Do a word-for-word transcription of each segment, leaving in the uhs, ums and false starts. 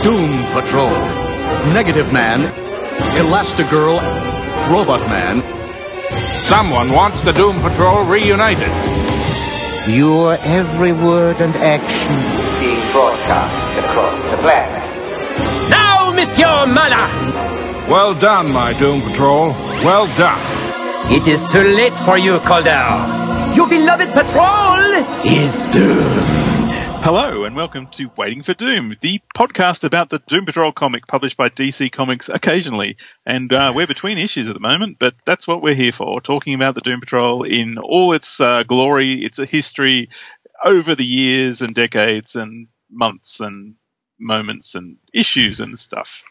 Doom Patrol, Negative Man, Elastigirl, Robot Man. Someone wants the Doom Patrol reunited. Your every word and action is being broadcast across the planet. Now, Monsieur Mana! Well done, my Doom Patrol. Well done. It is too late for you, Calder. Your beloved patrol is doomed. Hello and welcome to Waiting for Doom, the podcast about the Doom Patrol comic published by D C Comics occasionally. And uh, we're between issues at the moment, but that's what we're here for, talking about the Doom Patrol in all its uh, glory, its history over the years and decades and months and moments and issues and stuff.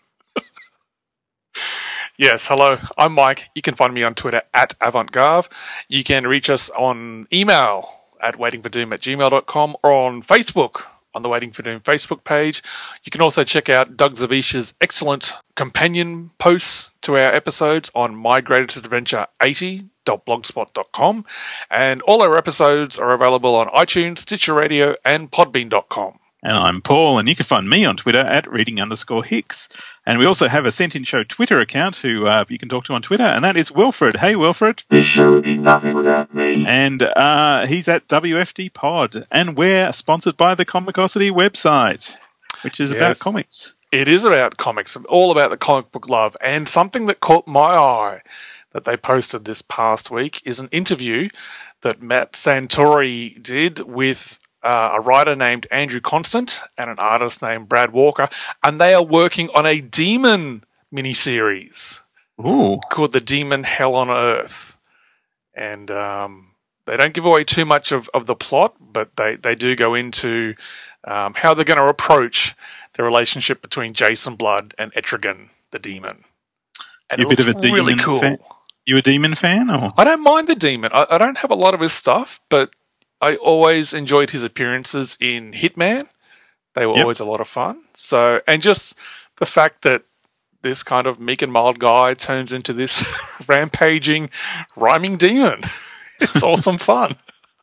Yes, hello, I'm Mike. You can find me on Twitter at AvantGarve. You can reach us on email at waitingfordoom at gmail dot com or on Facebook on the Waiting for Doom Facebook page. You can also check out Doug Zavish's excellent companion posts to our episodes on my greatest adventure eighty dot blogspot dot com. And all our episodes are available on iTunes, Stitcher Radio, and podbean dot com. And I'm Paul, and you can find me on Twitter at reading underscore Hicks. And we also have a Sent In Show Twitter account who uh, you can talk to on Twitter, and that is Wilfred. Hey, Wilfred. This show would be nothing without me. And uh, he's at W F D Pod, and we're sponsored by the Comicosity website, which is Yes. about comics. It is about comics, all about the comic book love. And something that caught my eye that they posted this past week is an interview that Matt Santori did with Uh, a writer named Andrew Constant and an artist named Brad Walker, and they are working on a Demon miniseries Ooh. called The Demon Hell on Earth. And um, they don't give away too much of, of the plot, but they, they do go into um, how they're going to approach the relationship between Jason Blood and Etrigan, the demon. And You're a it bit of a looks really demon cool. fan? You a Demon fan? Or? I don't mind the demon. I, I don't have a lot of his stuff, but I always enjoyed his appearances in Hitman. They were Yep. always a lot of fun. So, and just the fact that this kind of meek and mild guy turns into this rampaging, rhyming demon. It's awesome fun.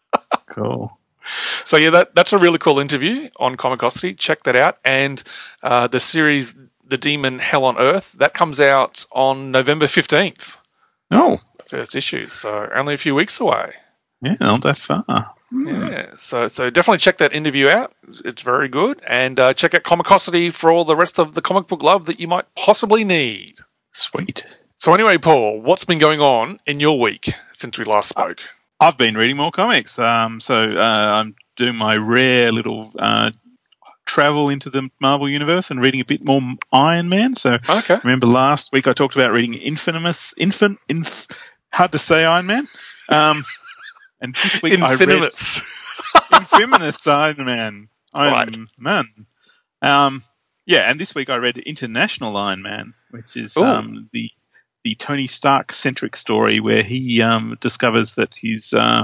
Cool. So yeah, that that's a really cool interview on Comicosity. Check that out. And uh, the series, The Demon Hell on Earth, that comes out on November fifteenth. Oh, The first issue. So only a few weeks away. yeah, not that far. Yeah, so so definitely check that interview out. It's very good. And uh, check out Comicosity for all the rest of the comic book love that you might possibly need. Sweet. So anyway, Paul, what's been going on in your week since we last spoke? I've been reading more comics. Um, so uh, I'm doing my rare little uh, travel into the Marvel Universe and reading a bit more Iron Man. So Okay. remember last week I talked about reading Infamous, Infin, Inf, hard to say Iron Man. Um, and this week I read Infinimus. Infamous Iron Man. Iron Right. Man. Um, yeah, and this week I read International Iron Man, which is Ooh. um, the the Tony Stark centric story where he um, discovers that his uh,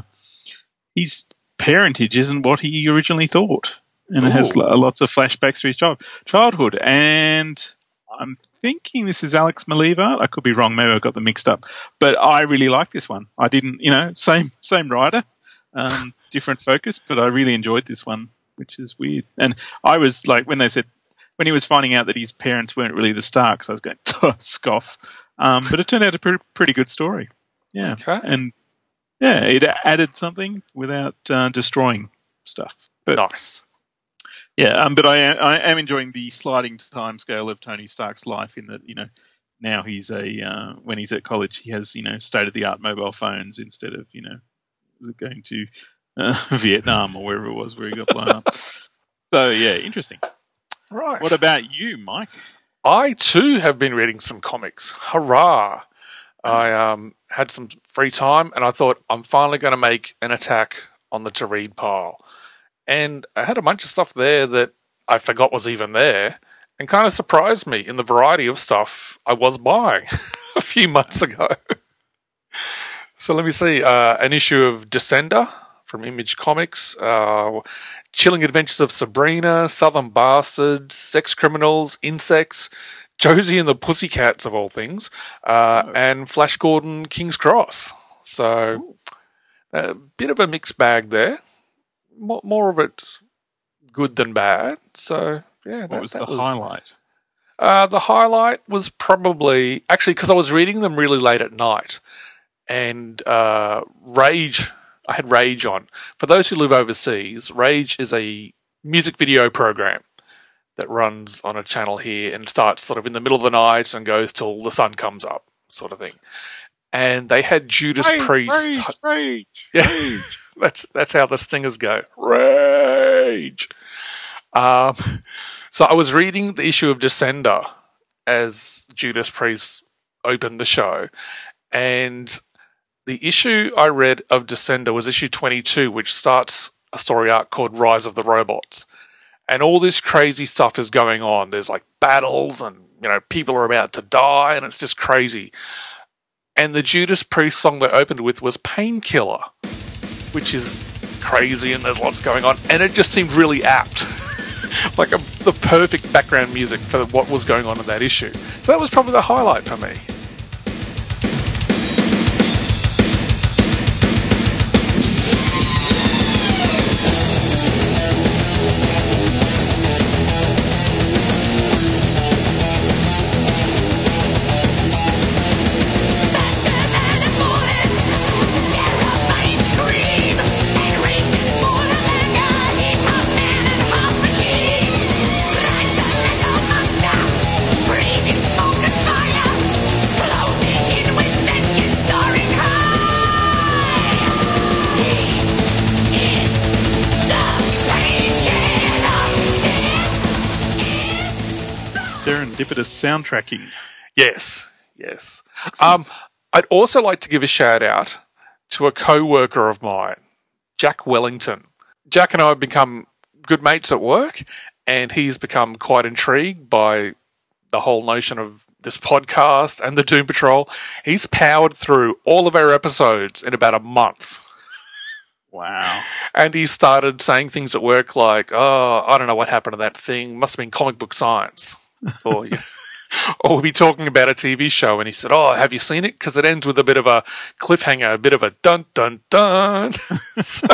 his parentage isn't what he originally thought, and it has Ooh. lo- lots of flashbacks to his child- childhood. And I'm thinking this is Alex Maleev art. I could be wrong. Maybe I got them mixed up. But I really like this one. I didn't, you know, same same writer, um, different focus, but I really enjoyed this one, which is weird. And I was like, when they said, when he was finding out that his parents weren't really the Starks, I was going, scoff. Um, but it turned out a pretty, pretty good story. Yeah. Okay. And yeah, it added something without uh, destroying stuff. But Nice. yeah, um, but I am, I am enjoying the sliding timescale of Tony Stark's life in that, you know, now he's a, uh, when he's at college, he has, you know, state-of-the-art mobile phones instead of, you know, going to uh, Vietnam or wherever it was where he got blown up. So, yeah, interesting. Right. What about you, Mike? I too have been reading some comics. Hurrah! I um, had some free time and I thought I'm finally going to make an attack on the to read pile. And I had a bunch of stuff there that I forgot was even there and kind of surprised me in the variety of stuff I was buying a few months ago. So let me see. Uh, an issue of Descender from Image Comics, uh, Chilling Adventures of Sabrina, Southern Bastards, Sex Criminals, Insects, Josie and the Pussycats of all things, uh, and Flash Gordon, King's Cross. So a bit of a mixed bag there. More, more of it good than bad. So yeah. What that- was that the highlight? Uh, the highlight was probably actually because I was reading them really late at night, and uh, Rage. I had Rage on. For those who live overseas, Rage is a music video program that runs on a channel here and starts sort of in the middle of the night and goes till the sun comes up, sort of thing. And they had Judas Rage, Priest. Rage, Rage, Yeah. Rage. That's that's how the stingers go. Rage. Um, so I was reading the issue of Descender as Judas Priest opened the show, and the issue I read of Descender was issue twenty-two, which starts a story arc called Rise of the Robots. And all this crazy stuff is going on. There's like battles and, you know, people are about to die and it's just crazy. And the Judas Priest song they opened with was Painkiller, which is crazy and there's lots going on. And it just seemed really apt. like a, the perfect background music for what was going on in that issue. So that was probably the highlight for me. Serendipitous soundtracking. Yes, yes. Um, I'd also like to give a shout out to a co-worker of mine, Jack Wellington. Jack and I have become good mates at work, and he's become quite intrigued by the whole notion of this podcast and the Doom Patrol. He's powered through all of our episodes in about a month. Wow. And he started saying things at work like, oh, I don't know what happened to that thing. Must have been comic book science. or, you know, or we'll be talking about a T V show, and he said, oh, have you seen it? Because it ends with a bit of a cliffhanger, a bit of a dun, dun, dun. so,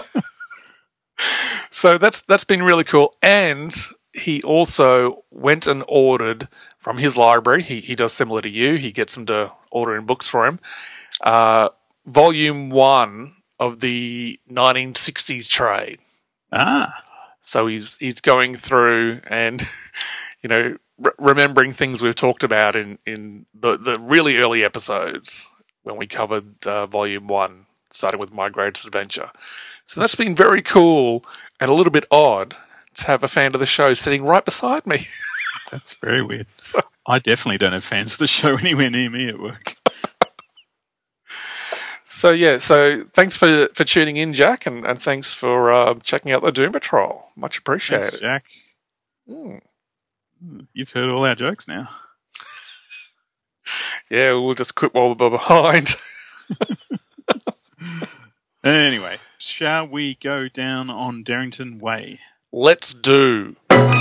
so that's that's been really cool. And he also went and ordered from his library. He, he does similar to you. He gets them to order in books for him. Uh, volume one of the nineteen sixties trade. Ah. So he's he's going through and, you know, re- remembering things we've talked about in, in the, the really early episodes when we covered uh, volume one, starting with My Greatest Adventure. So that's been very cool and a little bit odd to have a fan of the show sitting right beside me. That's very weird. I definitely don't have fans of the show anywhere near me at work. So, yeah, so thanks for, for tuning in, Jack, and, and thanks for uh, checking out the Doom Patrol. Much appreciated. Thanks, Jack. Mm. You've heard all our jokes now. Yeah, we'll just quit while we're behind. Anyway, shall we go down on Darrington Way? Let's do.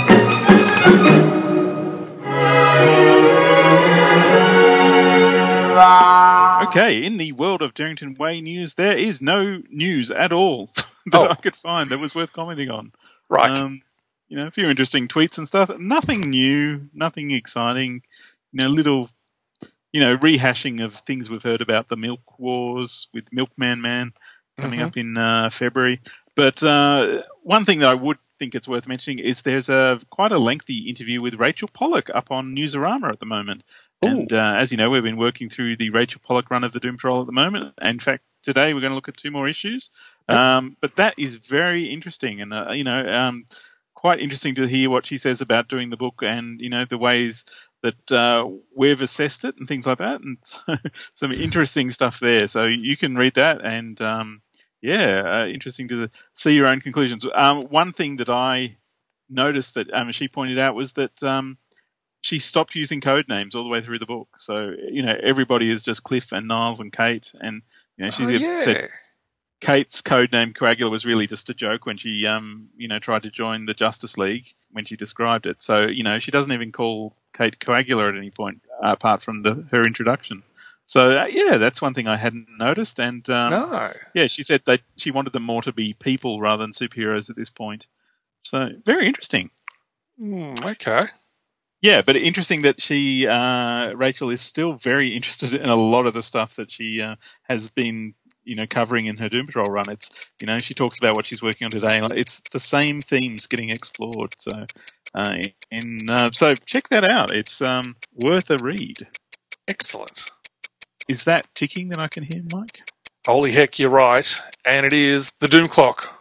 Okay, in the world of Darrington Way news, there is no news at all that Oh. I could find that was worth commenting on. Right. Um, you know, a few interesting tweets and stuff. Nothing new, nothing exciting. You know, little, you know, rehashing of things we've heard about the Milk Wars with Milkman Man coming Mhm. up in uh, February. But uh, one thing that I would think it's worth mentioning is there's a quite a lengthy interview with Rachel Pollack up on Newsarama at the moment. And uh, as you know, we've been working through the Rachel Pollack run of the Doom Patrol at the moment. In fact, today we're going to look at two more issues. Um, but that is very interesting, and uh, you know, um, quite interesting to hear what she says about doing the book, and you know, the ways that uh, we've assessed it and things like that, and some interesting stuff there. So you can read that, and um, yeah, uh, interesting to see your own conclusions. Um, one thing that I noticed that um, she pointed out was that um, she stopped using code names all the way through the book. So, you know, everybody is just Cliff and Niles and Kate. And, you know, she's Oh, yeah. said Kate's code name Coagula was really just a joke when she, um, you know, tried to join the Justice League when she described it. So, you know, she doesn't even call Kate Coagula at any point uh, apart from the, her introduction. So, uh, yeah, that's one thing I hadn't noticed. And, um, No. yeah, she said that she wanted them more to be people rather than superheroes at this point. So, very interesting. Mm, okay. Yeah, but interesting that she, uh, Rachel, is still very interested in a lot of the stuff that she uh, has been, you know, covering in her Doom Patrol run. It's, you know, she talks about what she's working on today. It's the same themes getting explored. So, uh, in, uh, so check that out. It's um, worth a read. Excellent. Is that ticking that I can hear, Mike? Holy heck, you're right. And it is the Doom Clock.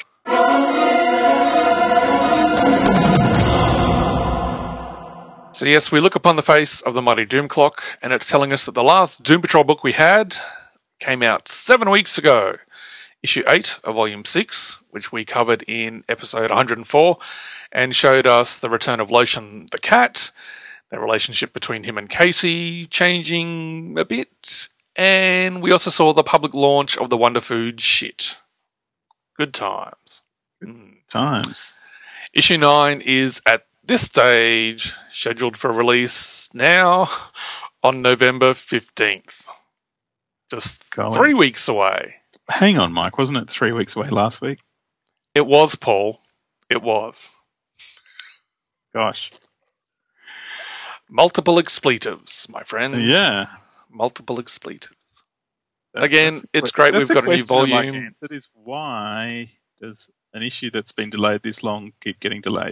So yes, we look upon the face of the mighty Doom Clock, and it's telling us that the last Doom Patrol book we had came out seven weeks ago. Issue eight of Volume six, which we covered in episode one hundred four, and showed us the return of Lotion the cat, the relationship between him and Casey changing a bit, and we also saw the public launch of the Wonder Food shit. Good times. Mm. Times. Issue nine is at this stage scheduled for release now on November fifteenth. Just Golly. three weeks away. Hang on, Mike. Wasn't it three weeks away last week? It was, Paul. It was. Gosh. Multiple expletives, my friends. Yeah. Multiple expletives. That, Again, it's great we've got a new volume. Like answered is why does an issue that's been delayed this long keep getting delayed?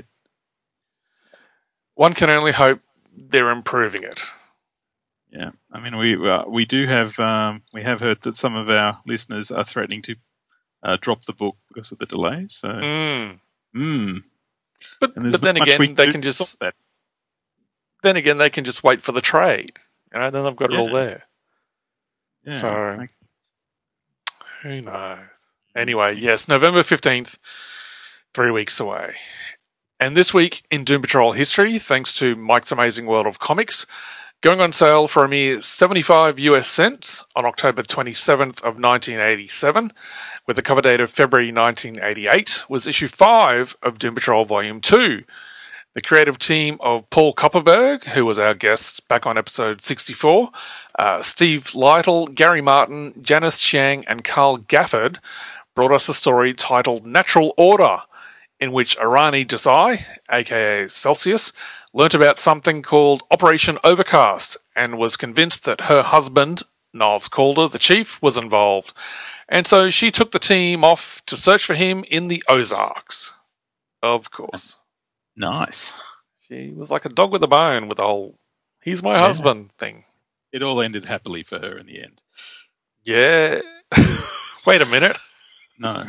One can only hope they're improving it. Yeah, I mean we uh, we do have um, we have heard that some of our listeners are threatening to uh, drop the book because of the delay. So, mm. Mm. but but then again they can just stop that. Then again they can just wait for the trade. You know, then they've got yeah. it all there. Yeah, so I... who knows? Anyway, yes, November fifteenth, three weeks away. And this week in Doom Patrol history, thanks to Mike's Amazing World of Comics, going on sale for a mere seventy-five US cents on October twenty-seventh of nineteen eighty-seven, with the cover date of February nineteen eighty-eight, was issue five of Doom Patrol Volume two. The creative team of Paul Kopperberg, who was our guest back on episode sixty-four, uh, Steve Lytle, Gary Martin, Janice Chiang, and Carl Gafford brought us a story titled Natural Order, in which Arani Desai, aka Celsius, learnt about something called Operation Overcast and was convinced that her husband, Niles Calder, the chief, was involved. And so she took the team off to search for him in the Ozarks. Of course. Nice. She was like a dog with a bone with the whole, he's my yeah. husband thing. It all ended happily for her in the end. Yeah. Wait a minute. No.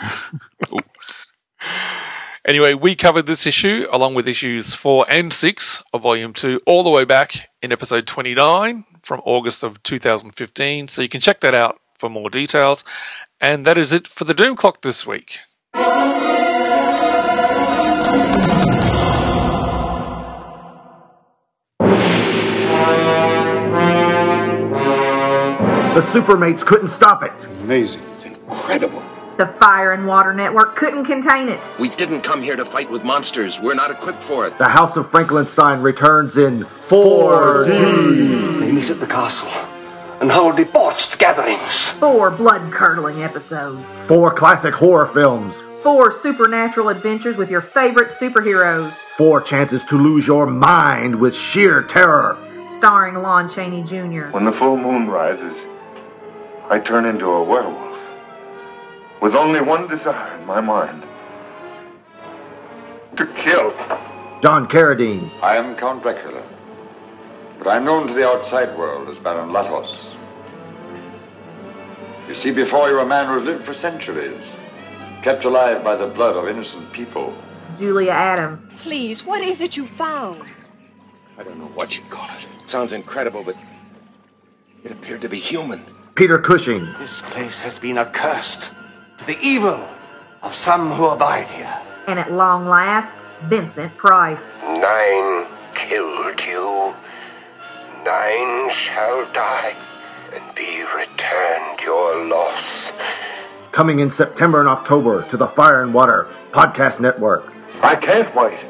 Anyway, we covered this issue along with issues four and six of Volume two all the way back in episode twenty-nine from August of two thousand fifteen, so you can check that out for more details. And that is it for the Doom Clock this week. The Supermates couldn't stop it. Amazing. It's incredible. The Fire and Water Network couldn't contain it. We didn't come here to fight with monsters. We're not equipped for it. The House of Frankenstein returns in four D. They meet at the castle and hold debauched gatherings. Four blood-curdling episodes. Four classic horror films. Four supernatural adventures with your favorite superheroes. Four chances to lose your mind with sheer terror. Starring Lon Chaney Junior When the full moon rises, I turn into a werewolf. With only one desire in my mind. To kill. John Carradine. I am Count Dracula, but I'm known to the outside world as Baron Latos. You see before you a man who has lived for centuries, kept alive by the blood of innocent people. Julia Adams. Please, what is it you found? I don't know what you'd call it. It sounds incredible, but it appeared to be human. Peter Cushing. This place has been accursed to the evil of some who abide here. And at long last, Vincent Price. Nine killed you. Nine shall die and be returned your loss. Coming in September and October to the Fire and Water Podcast Network. I can't wait.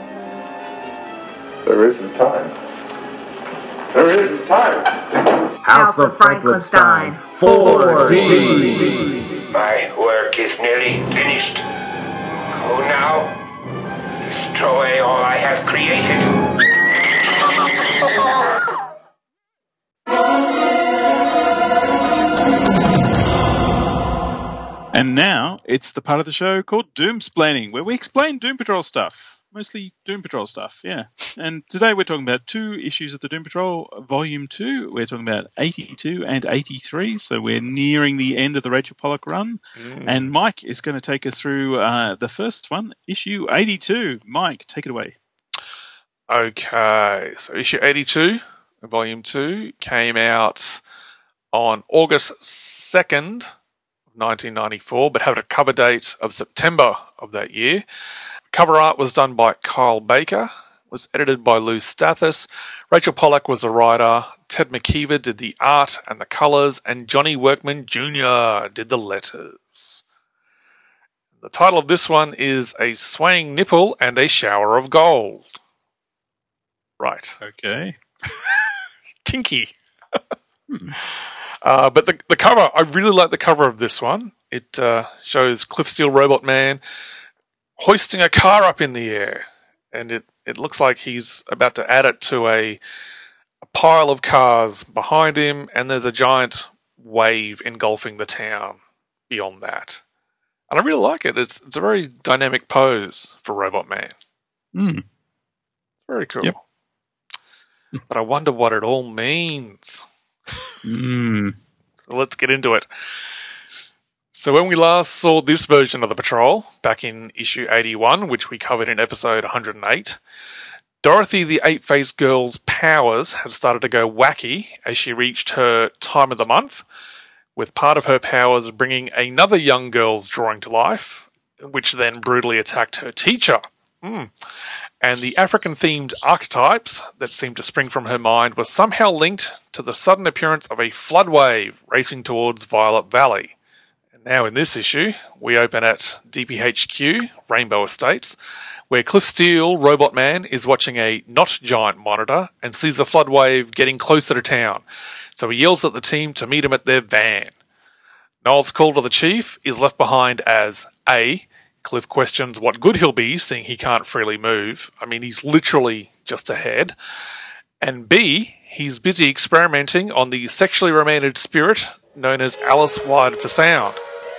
There isn't time. There isn't time. House, House of Frankenstein. four D. My work is nearly finished. Go now. Destroy throw away all I have created. And now it's the part of the show called Doomsplaining, where we explain Doom Patrol stuff. Mostly Doom Patrol stuff, yeah. And today we're talking about two issues of the Doom Patrol, Volume two. We're talking about eighty-two and eighty-three, so we're nearing the end of the Rachel Pollack run. Mm. And Mike is going to take us through uh, the first one, issue eighty-two. Mike, take it away. Okay, so issue eighty-two, Volume two, came out on August second, nineteen ninety-four, but had a cover date of September of that year. Cover art was done by Kyle Baker, was edited by Lou Stathis. Rachel Pollack was the writer. Ted McKeever did the art and the colours, and Johnny Workman Junior did the letters. The title of this one is A Swaying Nipple and a Shower of Gold. Right. Okay. Kinky. hmm. uh, but the the cover, I really like the cover of this one. It uh, shows Cliff Steele Robot Man hoisting a car up in the air, and it, it looks like he's about to add it to a, a pile of cars behind him, and there's a giant wave engulfing the town beyond that. And I really like it. It's it's a very dynamic pose for Robot Man. Mm. Very cool. Yep. But I wonder what it all means. Mm. So let's get into it. So when we last saw this version of the Patrol, back in issue eighty-one, which we covered in episode one hundred eight, Dorothy the Eight-Faced Girl's powers had started to go wacky as she reached her time of the month, with part of her powers bringing another young girl's drawing to life, which then brutally attacked her teacher. Mm. And the African-themed archetypes that seemed to spring from her mind were somehow linked to the sudden appearance of a flood wave racing towards Violet Valley. Now in this issue, we open at D P H Q, Rainbow Estates, where Cliff Steele, Robot Man, is watching a not-giant monitor and sees a flood wave getting closer to town. So he yells at the team to meet him at their van. Niles Calder, the chief, is left behind as A. Cliff questions what good he'll be, seeing he can't freely move. I mean, he's literally just a head. And B. He's busy experimenting on the sexually romantic spirit known as Alice Wired for Sound,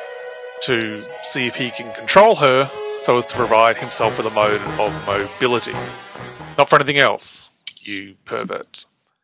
to see if he can control her so as to provide himself with a mode of mobility. Not for anything else, you perverts.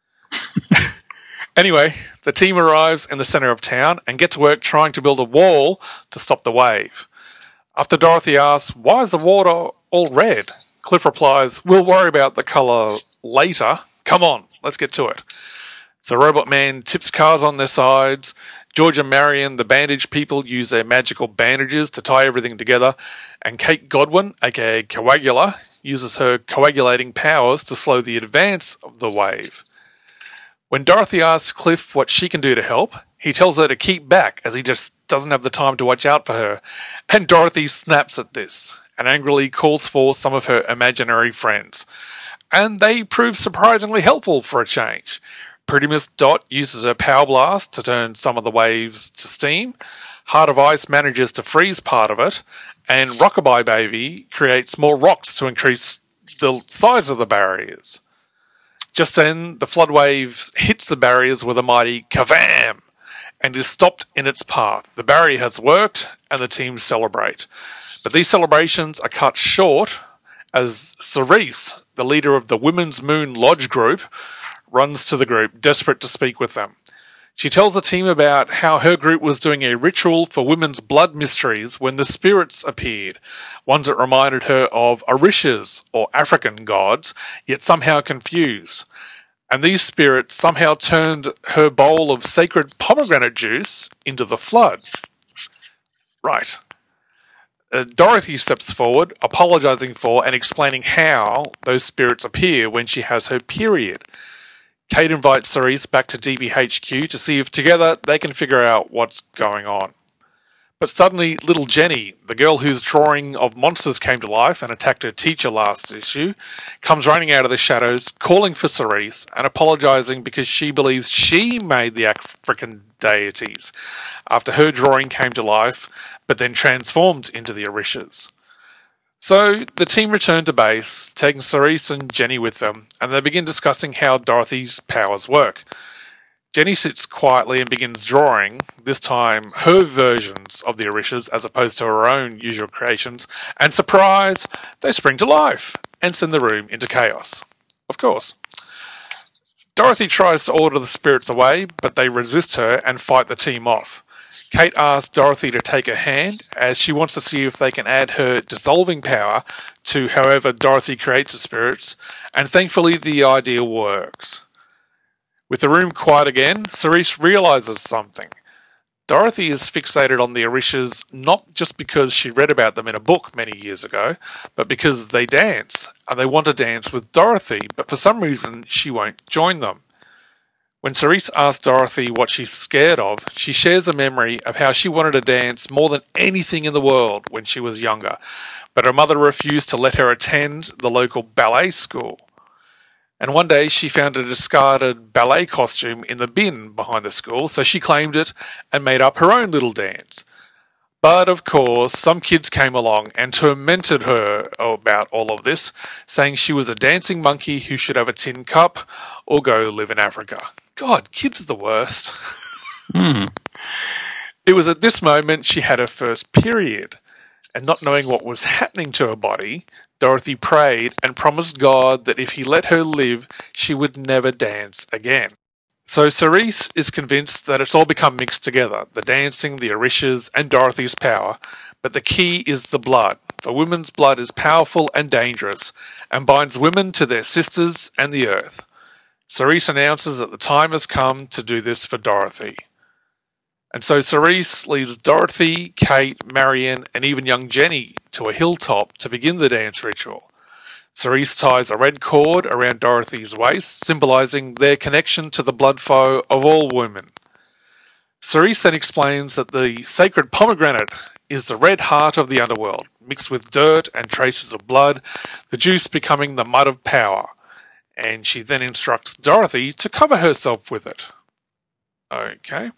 Anyway, the team arrives in the centre of town and get to work trying to build a wall to stop the wave. After Dorothy asks, why is the water all red? Cliff replies, we'll worry about the colour later. Come on, let's get to it. So Robot Man tips cars on their sides. George and Marion, the bandage people, use their magical bandages to tie everything together. And Kate Godwin, aka Coagula, uses her coagulating powers to slow the advance of the wave. When Dorothy asks Cliff what she can do to help, he tells her to keep back as he just doesn't have the time to watch out for her. And Dorothy snaps at this and angrily calls for some of her imaginary friends. And they prove surprisingly helpful for a change. Pretty Miss Dot uses her Power Blast to turn some of the waves to steam. Heart of Ice manages to freeze part of it. And Rockabye Baby creates more rocks to increase the size of the barriers. Just then, the flood wave hits the barriers with a mighty kavam and is stopped in its path. The barrier has worked and the team celebrate. But these celebrations are cut short as Cerise, the leader of the Women's Moon Lodge group, runs to the group, desperate to speak with them. She tells the team about how her group was doing a ritual for women's blood mysteries when the spirits appeared, ones that reminded her of Orishas, or African gods, yet somehow confused. And these spirits somehow turned her bowl of sacred pomegranate juice into the flood. Right. Uh, Dorothy steps forward, apologising for and explaining how those spirits appear when she has her period. Kate invites Cerise back to D B H Q to see if together they can figure out what's going on. But suddenly, little Jenny, the girl whose drawing of monsters came to life and attacked her teacher last issue, comes running out of the shadows, calling for Cerise and apologising because she believes she made the African deities after her drawing came to life, but then transformed into the Orishas. So the team return to base, taking Cerise and Jenny with them, and they begin discussing how Dorothy's powers work. Jenny sits quietly and begins drawing, this time her versions of the Orishas as opposed to her own usual creations, and surprise, they spring to life and send the room into chaos. Of course. Dorothy tries to order the spirits away, but they resist her and fight the team off. Kate asks Dorothy to take her hand, as she wants to see if they can add her dissolving power to however Dorothy creates the spirits, and thankfully the idea works. With the room quiet again, Cerise realises something. Dorothy is fixated on the Orishas not just because she read about them in a book many years ago, but because they dance, and they want to dance with Dorothy, but for some reason she won't join them. When Cerise asks Dorothy what she's scared of, she shares a memory of how she wanted to dance more than anything in the world when she was younger, but her mother refused to let her attend the local ballet school. And one day she found a discarded ballet costume in the bin behind the school, so she claimed it and made up her own little dance. But of course, some kids came along and tormented her about all of this, saying she was a dancing monkey who should have a tin cup or go live in Africa. God, kids are the worst. Mm. It was at this moment she had her first period, and not knowing what was happening to her body, Dorothy prayed and promised God that if he let her live, she would never dance again. So Cerise is convinced that it's all become mixed together, the dancing, the Orishas, and Dorothy's power, but the key is the blood, for women's blood is powerful and dangerous, and binds women to their sisters and the earth. Cerise announces that the time has come to do this for Dorothy. And so Cerise leads Dorothy, Kate, Marion, and even young Jenny to a hilltop to begin the dance ritual. Cerise ties a red cord around Dorothy's waist, symbolising their connection to the blood flow of all women. Cerise then explains that the sacred pomegranate is the red heart of the underworld, mixed with dirt and traces of blood, the juice becoming the mud of power. And she then instructs Dorothy to cover herself with it. Okay.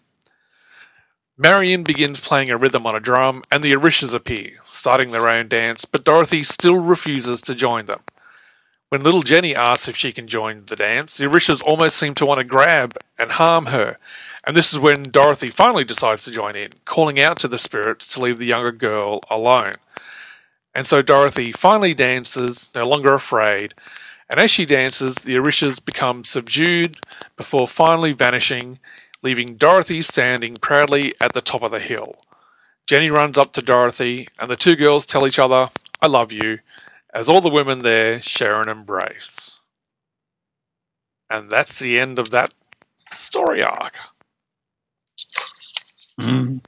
Marion begins playing a rhythm on a drum, and the Orishas appear, starting their own dance, but Dorothy still refuses to join them. When little Jenny asks if she can join the dance, the Orishas almost seem to want to grab and harm her, and this is when Dorothy finally decides to join in, calling out to the spirits to leave the younger girl alone. And so Dorothy finally dances, no longer afraid, and as she dances, the Orishas become subdued before finally vanishing, leaving Dorothy standing proudly at the top of the hill. Jenny runs up to Dorothy, and the two girls tell each other, "I love you," as all the women there share an embrace. And that's the end of that story arc. Mm.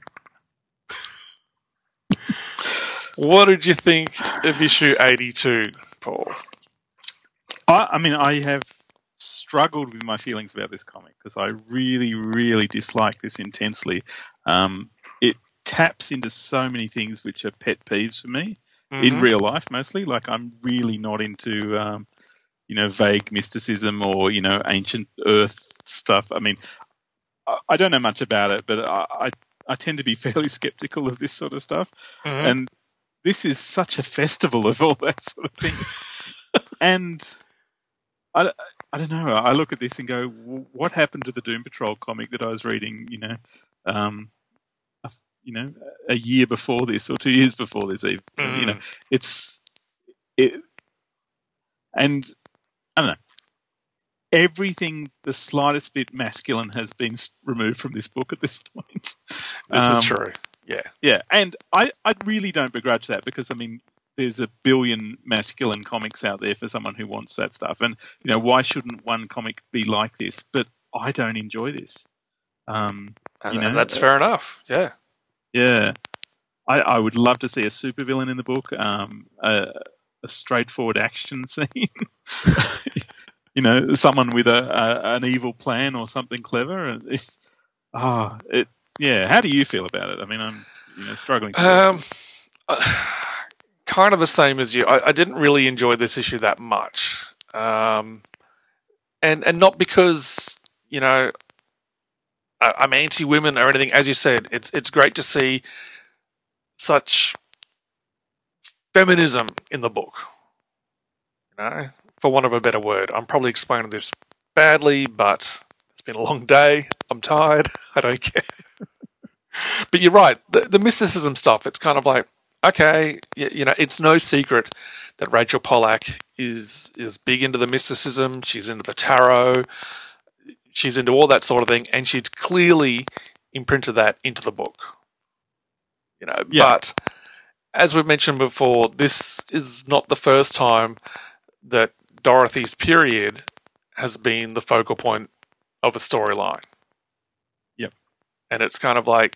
What did you think of issue eighty-two, Paul? I, I mean, I have struggled with my feelings about this comic because I really, really dislike this intensely. Um, it taps into so many things which are pet peeves for me mm-hmm. in real life, mostly. Like, I'm really not into, um, you know, vague mysticism or, you know, ancient earth stuff. I mean, I, I don't know much about it, but I, I, I tend to be fairly skeptical of this sort of stuff. Mm-hmm. And this is such a festival of all that sort of thing. And I, I don't know. I look at this and go, what happened to the Doom Patrol comic that I was reading, you know, um, a, you know, a year before this or two years before this even, mm. you know, it's, it, and I don't know, everything the slightest bit masculine has been removed from this book at this point. This um, is true. Yeah. Yeah. And I, I really don't begrudge that because, I mean, there's a billion masculine comics out there for someone who wants that stuff. And, you know, why shouldn't one comic be like this? But I don't enjoy this. Um, and, you know, and that's fair enough. Yeah. Yeah. I, I would love to see a supervillain in the book, um, a, a straightforward action scene. You know, someone with a, a an evil plan or something clever. It's, ah, oh, it, yeah. How do you feel about it? I mean, I'm, you know, struggling. To um, uh, kind of the same as you. I, I didn't really enjoy this issue that much. Um, and, and not because, you know, I, I'm anti-women or anything. As you said, it's, it's great to see such feminism in the book. You know, for want of a better word. I'm probably explaining this badly, but it's been a long day. I'm tired. I don't care. But you're right. The, the mysticism stuff, it's kind of like, okay, you, you know, it's no secret that Rachel Pollack is is big into the mysticism. She's into the tarot. She's into all that sort of thing, and she's clearly imprinted that into the book. You know, yeah. But as we've mentioned before, this is not the first time that Dorothy's period has been the focal point of a storyline. Yep. And it's kind of like,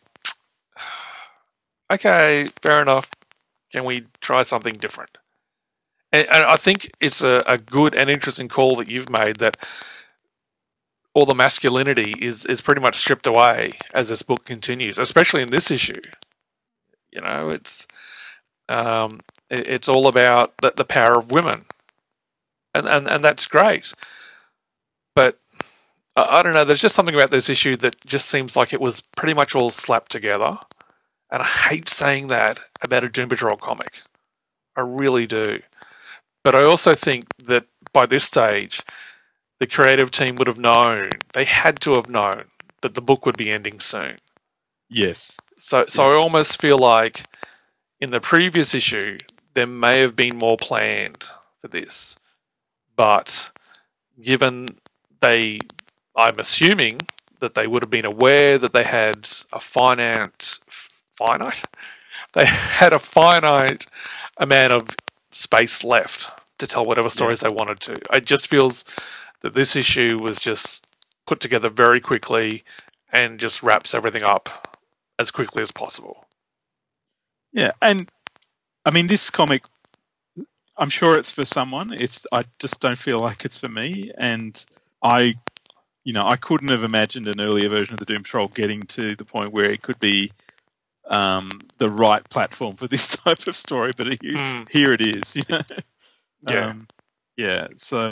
okay, fair enough. Can we try something different? And, and I think it's a, a good and interesting call that you've made, that all the masculinity is, is pretty much stripped away as this book continues, especially in this issue. You know, it's um, it, it's all about the, the power of women. And, and and that's great. But I, I don't know, there's just something about this issue that just seems like it was pretty much all slapped together. And I hate saying that about a Doom Patrol comic. I really do. But I also think that by this stage, the creative team would have known, they had to have known, that the book would be ending soon. Yes. So so yes. I almost feel like in the previous issue, there may have been more planned for this. But given they, I'm assuming that they would have been aware that they had a finite, finite? They had a finite amount of space left to tell whatever stories yeah. they wanted to. It just feels that this issue was just put together very quickly and just wraps everything up as quickly as possible. Yeah, and I mean, this comic, I'm sure it's for someone. It's I just don't feel like it's for me, and I, you know, I couldn't have imagined an earlier version of the Doom Patrol getting to the point where it could be um, the right platform for this type of story. But it, mm. here it is. You know? Yeah, um, yeah. So,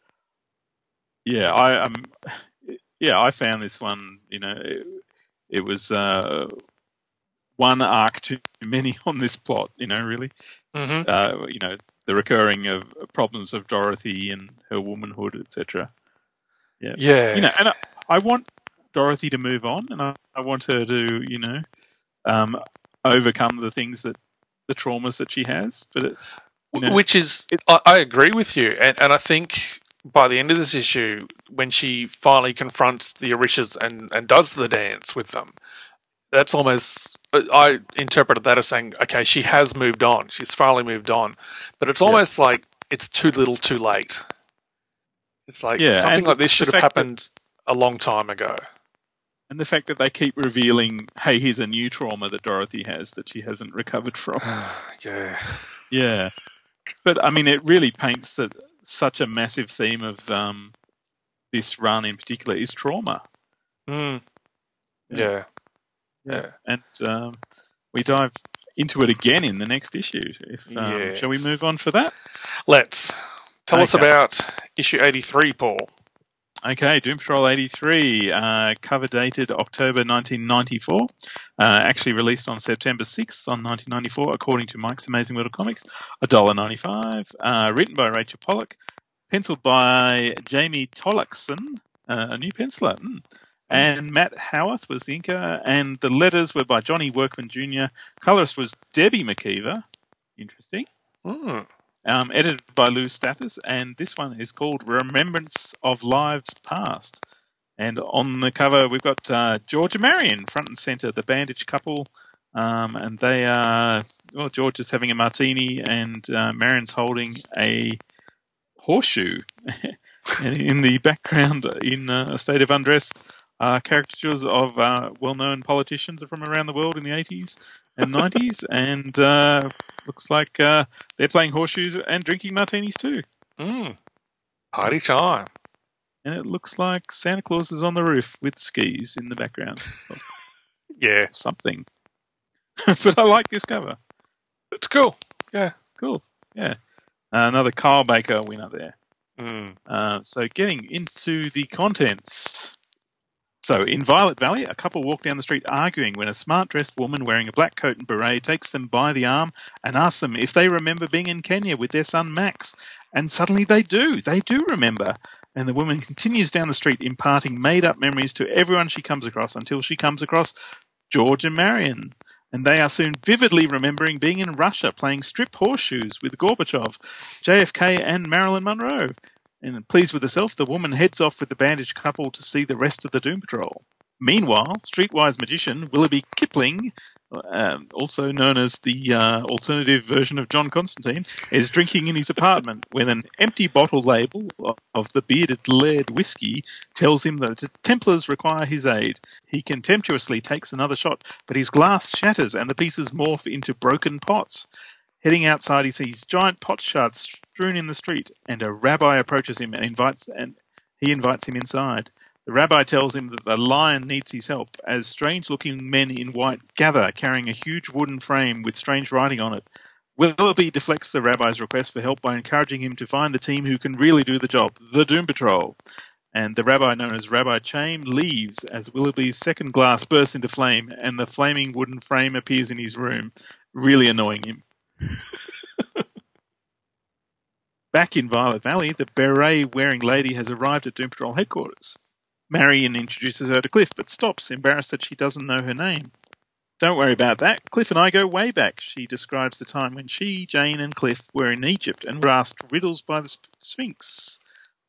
yeah, I um, yeah, I found this one. You know, it, it was uh, one arc too many on this plot. You know, really. Mm-hmm. Uh, you know, the recurring of problems of Dorothy and her womanhood, et cetera. Yeah, yeah. You know, and I, I want Dorothy to move on, and I, I want her to, you know, um, overcome the things that the traumas that she has. But it, you know, which is, I, I agree with you, and and I think by the end of this issue, when she finally confronts the Orishas and and does the dance with them, that's almost. I interpreted that as saying, okay, she has moved on. She's finally moved on. But it's almost yeah. like it's too little too late. It's like yeah, something like this should have happened that, a long time ago. And the fact that they keep revealing, hey, here's a new trauma that Dorothy has that she hasn't recovered from. yeah. Yeah. But, I mean, it really paints that such a massive theme of um, this run in particular is trauma. Mm. Yeah. yeah. Yeah, and um, we dive into it again in the next issue. If um, yes. Shall we move on for that? Let's. Tell okay. us about issue eighty-three, Paul. Okay, Doom Patrol eighty-three, uh, cover dated October nineteen ninety-four, uh, actually released on September sixth on nineteen ninety-four, according to Mike's Amazing Little Comics, one dollar ninety-five, uh, written by Rachel Pollack, penciled by Jamie Tolleckson, uh, a new penciler, mm. and Matt Howarth was the inker, and the letters were by Johnny Workman Junior Colorist was Debbie McKeever. Interesting. Mm. Um, edited by Lou Stathis, and this one is called Remembrance of Lives Past. And on the cover, we've got uh, George and Marion front and centre, the bandaged couple, um, and they are, well, George is having a martini, and uh, Marion's holding a horseshoe. And in the background, in uh, a state of undress, Uh, caricatures of uh, well-known politicians from around the world in the eighties and nineties, and uh, looks like uh, they're playing horseshoes and drinking martinis too. Mm. Party time. And it looks like Santa Claus is on the roof with skis in the background. Yeah. Something. But I like this cover. It's cool. Yeah. Cool. Yeah. Uh, another Kyle Baker winner there. Mm. Uh, so getting into the contents. So, in Violet Valley, a couple walk down the street arguing when a smart-dressed woman wearing a black coat and beret takes them by the arm and asks them if they remember being in Kenya with their son Max. And suddenly they do. They do remember. And the woman continues down the street imparting made-up memories to everyone she comes across until she comes across George and Marion. And they are soon vividly remembering being in Russia playing strip horseshoes with Gorbachev, J F K and Marilyn Monroe. And pleased with herself, the woman heads off with the bandaged couple to see the rest of the Doom Patrol. Meanwhile, streetwise magician Willoughby Kipling, um, also known as the uh, alternative version of John Constantine, is drinking in his apartment when an empty bottle label of the Bearded Laird whiskey tells him that the Templars require his aid. He contemptuously takes another shot, but his glass shatters and the pieces morph into broken pots. Heading outside, he sees giant pot shards strewn in the street, and a rabbi approaches him and invites, and he invites him inside. The rabbi tells him that the lion needs his help, as strange-looking men in white gather, carrying a huge wooden frame with strange writing on it. Willoughby deflects the rabbi's request for help by encouraging him to find the team who can really do the job, the Doom Patrol. And the rabbi, known as Rabbi Chaim, leaves as Willoughby's second glass bursts into flame, and the flaming wooden frame appears in his room, really annoying him. Back in Violet Valley, the beret-wearing lady has arrived at Doom Patrol headquarters. Marion introduces her to Cliff, but stops, embarrassed that she doesn't know her name. Don't worry about that. Cliff and I go way back. She describes the time when she, Jane, and Cliff were in Egypt and were asked riddles by the Sphinx.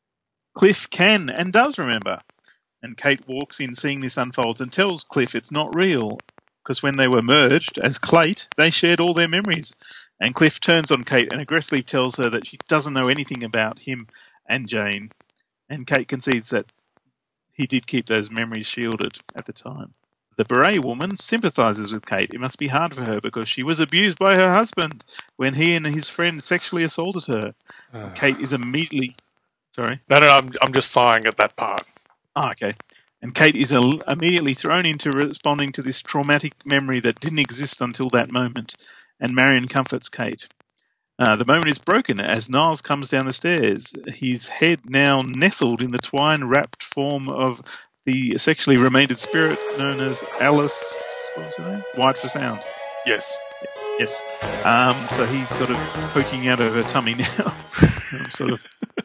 Cliff can and does remember. And Kate walks in seeing this unfolds and tells Cliff it's not real, because when they were merged as Clate, they shared all their memories. And Cliff turns on Kate and aggressively tells her that she doesn't know anything about him and Jane. And Kate concedes that he did keep those memories shielded at the time. The beret woman sympathises with Kate. It must be hard for her because she was abused by her husband when he and his friend sexually assaulted her. Uh. Kate is immediately... Sorry? No, no, no, I'm, I'm just sighing at that part. Ah, okay. And Kate is al- immediately thrown into responding to this traumatic memory that didn't exist until that moment. And Marion comforts Kate. Uh, the moment is broken as Niles comes down the stairs, his head now nestled in the twine-wrapped form of the sexually remaindered spirit known as Alice, what was her name? White for Sound. Yes. Yes. Um, so he's sort of poking out of her tummy now, sort of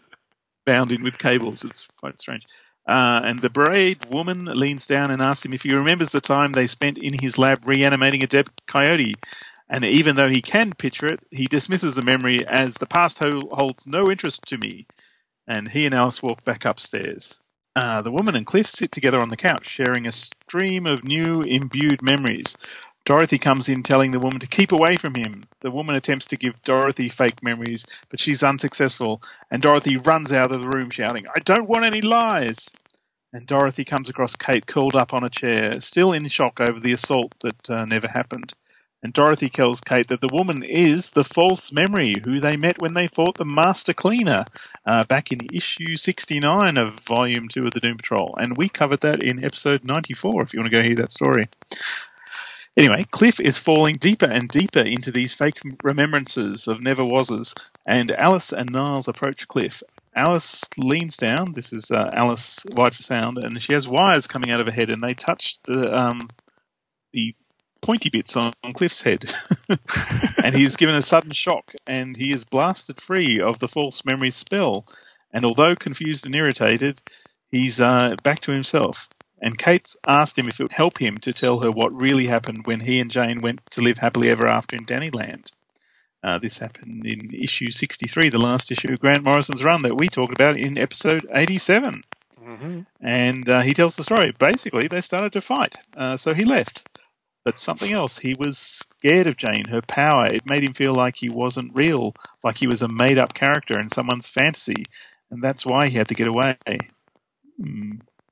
bound in with cables. It's quite strange. Uh, and the beret woman leans down and asks him if he remembers the time they spent in his lab reanimating a dead coyote. And even though he can picture it, he dismisses the memory as the past ho- holds no interest to me. And he and Alice walk back upstairs. Uh, the woman and Cliff sit together on the couch, sharing a stream of new imbued memories. Dorothy comes in telling the woman to keep away from him. The woman attempts to give Dorothy fake memories, but she's unsuccessful. And Dorothy runs out of the room shouting, "I don't want any lies!" And Dorothy comes across Kate curled up on a chair, still in shock over the assault that uh, never happened. And Dorothy tells Kate that the woman is the false memory who they met when they fought the Master Cleaner uh, back in issue sixty-nine of Volume two of the Doom Patrol. And we covered that in episode ninety-four if you want to go hear that story. Anyway, Cliff is falling deeper and deeper into these fake remembrances of never-was's, and Alice and Niles approach Cliff. Alice leans down. This is uh, Alice White for Sound, and she has wires coming out of her head, and they touch the um, the pointy bits on, on Cliff's head. And he's given a sudden shock, and he is blasted free of the false memory spell. And although confused and irritated, he's uh, back to himself. And Kate's asked him if it would help him to tell her what really happened when he and Jane went to live happily ever after in Dannyland. Uh, this happened in issue sixty-three, the last issue of Grant Morrison's run that we talked about in episode eighty-seven. Mm-hmm. And uh, he tells the story. Basically, they started to fight, uh, so he left. But something else, he was scared of Jane, her power. It made him feel like he wasn't real, like he was a made-up character in someone's fantasy, and that's why he had to get away. Hmm.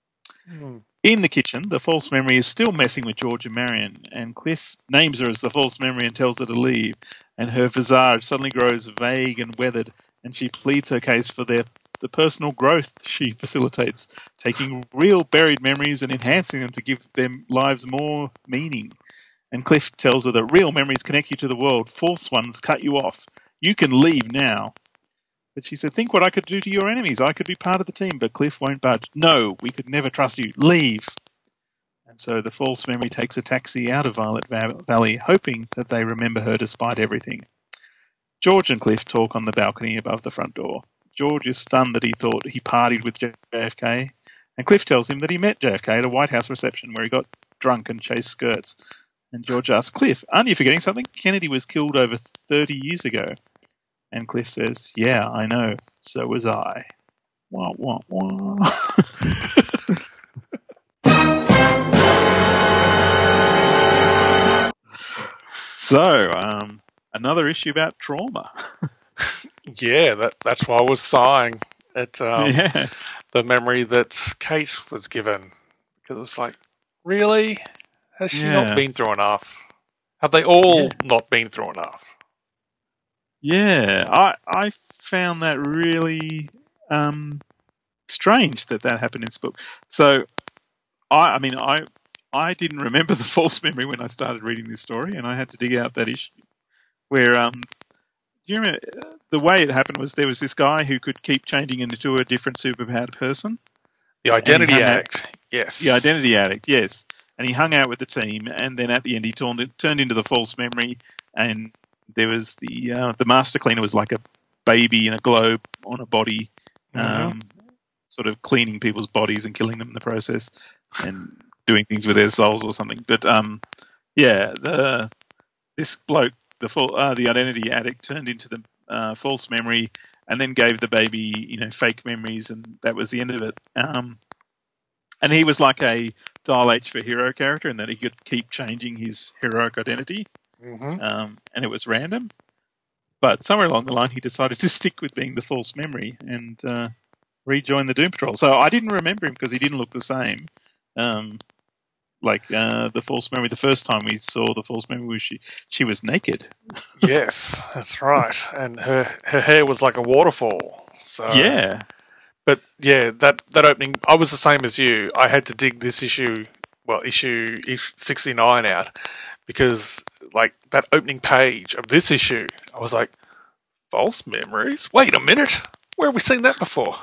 Mm. In the kitchen, the false memory is still messing with George and Marion, and Cliff names her as the false memory and tells her to leave, and her visage suddenly grows vague and weathered, and she pleads her case for their the personal growth she facilitates, taking real buried memories and enhancing them to give their lives more meaning. And Cliff tells her that real memories connect you to the world, false ones cut you off. You can leave now. But she said, think what I could do to your enemies. I could be part of the team, but Cliff won't budge. No, we could never trust you. Leave. And so the false memory takes a taxi out of Violet Va- Valley, hoping that they remember her despite everything. George and Cliff talk on the balcony above the front door. George is stunned that he thought he partied with J F K, and Cliff tells him that he met J F K at a White House reception where he got drunk and chased skirts. And George asks, Cliff, aren't you forgetting something? Kennedy was killed over thirty years ago. And Cliff says, yeah, I know. So was I. Wah, wah, wah. So, um, another issue about trauma. Yeah, that, that's why I was sighing at um, yeah. the memory that Kate was given. Because it was like, really? Has she Yeah. not been through enough? Have they all Yeah. not been through enough? Yeah, I I found that really um, strange that that happened in this book. So, I I mean, I I didn't remember the false memory when I started reading this story, and I had to dig out that issue where um, do you remember the way it happened was there was this guy who could keep changing into a different superpowered person. The identity hung out- addict, yes. The identity addict, yes. And he hung out with the team, and then at the end he turned, turned into the false memory, and there was the uh, the master cleaner was like a baby in a globe on a body, um, sort of cleaning people's bodies and killing them in the process, and doing things with their souls or something. But um, yeah, the this bloke, the full, uh, the identity addict, turned into the uh, false memory, and then gave the baby, you know, fake memories, and that was the end of it. Um, and he was like a Dial H for hero character, in that he could keep changing his heroic identity, Mm-hmm. um, and it was random. But somewhere along the line, he decided to stick with being the false memory and uh, rejoin the Doom Patrol. So I didn't remember him because he didn't look the same. Um, like uh, the false memory, the first time we saw the false memory, was she she was naked. Yes, that's right. And her, her hair was like a waterfall. So Yeah. But yeah, that, that opening, I was the same as you. I had to dig this issue, well, issue sixty-nine out, because like that opening page of this issue, I was like, false memories? Wait a minute. Where have we seen that before?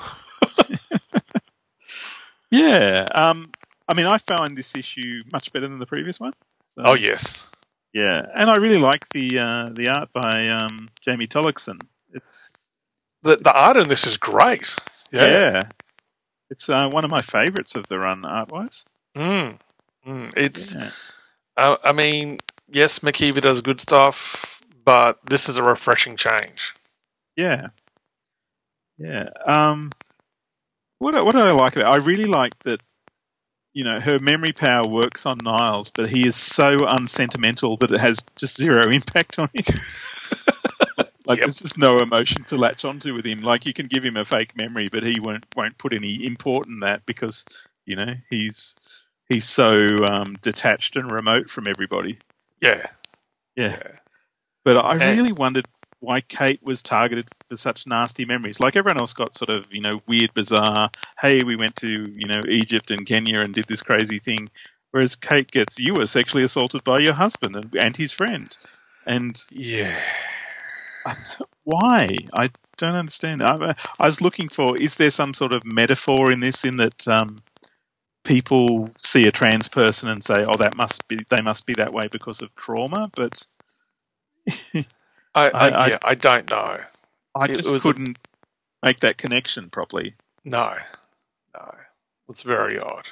Yeah. Um, I mean, I found this issue much better than the previous one. So, Oh, yes. yeah. And I really like the uh, the art by um, Jamie Tollickson. It's The, the art in this is great. yeah. Yeah. It's uh, one of my favourites of the run art-wise. Mm. Mm. It's, Yeah. uh, I mean, yes, McKeever does good stuff, but this is a refreshing change. Yeah. Yeah. Um, what do- what do I like about it? I really like that, you know, her memory power works on Niles, but he is so unsentimental that it has just zero impact on him. Like, Yep. there's just no emotion to latch onto with him. Like, you can give him a fake memory, but he won't won't put any import in that because, you know, he's he's so um, detached and remote from everybody. Yeah. Yeah. But I And- really wondered why Kate was targeted for such nasty memories. Like, everyone else got sort of, you know, weird, bizarre, hey, we went to, you know, Egypt and Kenya and did this crazy thing. Whereas Kate gets, you were sexually assaulted by your husband and, and his friend. And Yeah. I th- why? I don't understand. I, I was looking for, is there some sort of metaphor in this, in that um, people see a trans person and say, oh, that must be, they must be that way because of trauma? But I, I, I- yeah, I don't know. I It just was a- couldn't make that connection properly. No. No. It's very odd.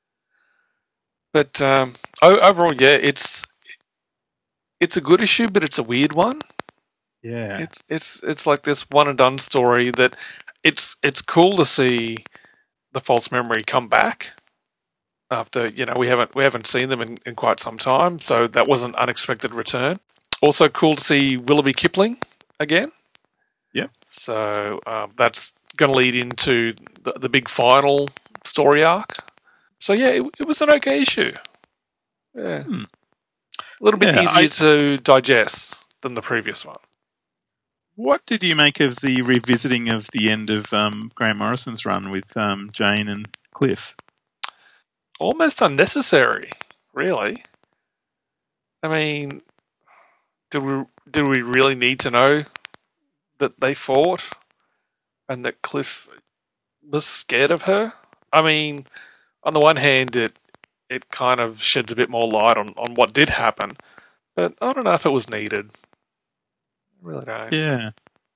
But um, o- overall, yeah, it's it's a good issue, but it's a weird one. Yeah. It's it's it's like this one and done story that it's it's cool to see the false memory come back after, you know, we haven't we haven't seen them in, in quite some time, so that was an unexpected return. Also cool to see Willoughby Kipling again. Yep. So um, that's going to lead into the, the big final story arc. So yeah, it, it was an okay issue. Yeah, Hmm. a little bit Yeah, easier I- to digest than the previous one. What did you make of the revisiting of the end of um, Grant Morrison's run with um, Jane and Cliff? Almost unnecessary, really. I mean, do we do we really need to know that they fought and that Cliff was scared of her? I mean, on the one hand, it it kind of sheds a bit more light on, on what did happen. But I don't know if it was needed. I really don't. Yeah.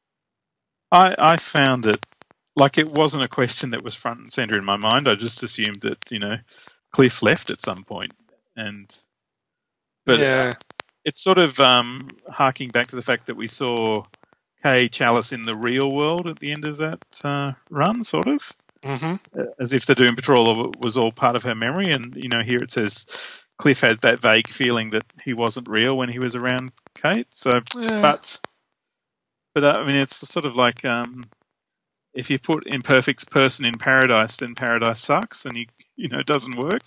I I found it, like it wasn't a question that was front and centre in my mind. I just assumed that, you know, Cliff left at some point. And, but yeah. it's sort of um, harking back to the fact that we saw Kay Chalice in the real world at the end of that uh, run, sort of. Mm-hmm. As if the Doom Patrol was all part of her memory. And, you know, here it says Cliff has that vague feeling that he wasn't real when he was around Kate. So, yeah. but, but uh, I mean, it's sort of like um, if you put imperfect person in paradise, then paradise sucks and, you, you know, it doesn't work.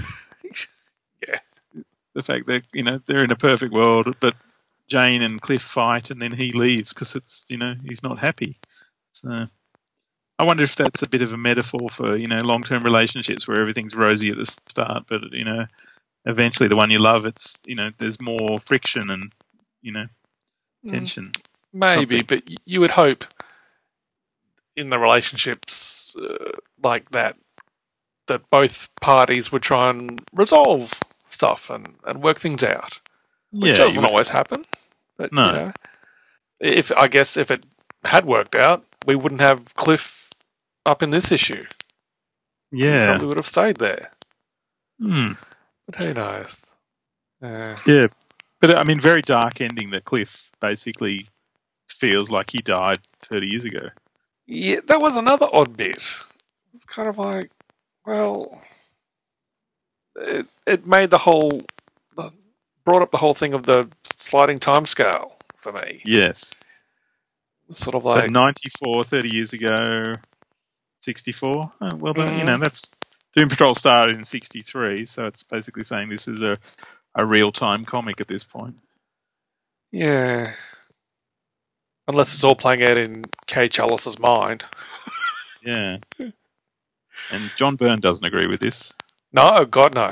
Yeah. The fact that, you know, they're in a perfect world, but Jane and Cliff fight and then he leaves because it's, you know, he's not happy. So I wonder if that's a bit of a metaphor for, you know, long-term relationships where everything's rosy at the start, but, you know, eventually the one you love, it's, you know, there's more friction and, you know, tension. Maybe, something. but you would hope in the relationships uh, like that, that both parties would try and resolve stuff and, and work things out. Which Yeah, doesn't always happen. But, No. you know, if I guess if it had worked out, we wouldn't have Cliff up in this issue. He Yeah. probably would have stayed there. Hmm. But who knows? Uh, Yeah. But, I mean, very dark ending that Cliff basically feels like he died thirty years ago. yeah, that was another odd bit. It's kind of like, well, it, it made the whole, brought up the whole thing of the sliding timescale for me. Yes. It's sort of So like, ninety-four, thirty years ago, sixty-four. Oh, well, that, you Mhm. know, that's Doom Patrol started in sixty-three, so it's basically saying this is a, a real-time comic at this point. yeah. Unless it's all playing out in Kay Chalice's mind. Yeah. And John Byrne doesn't agree with this. No, God, no.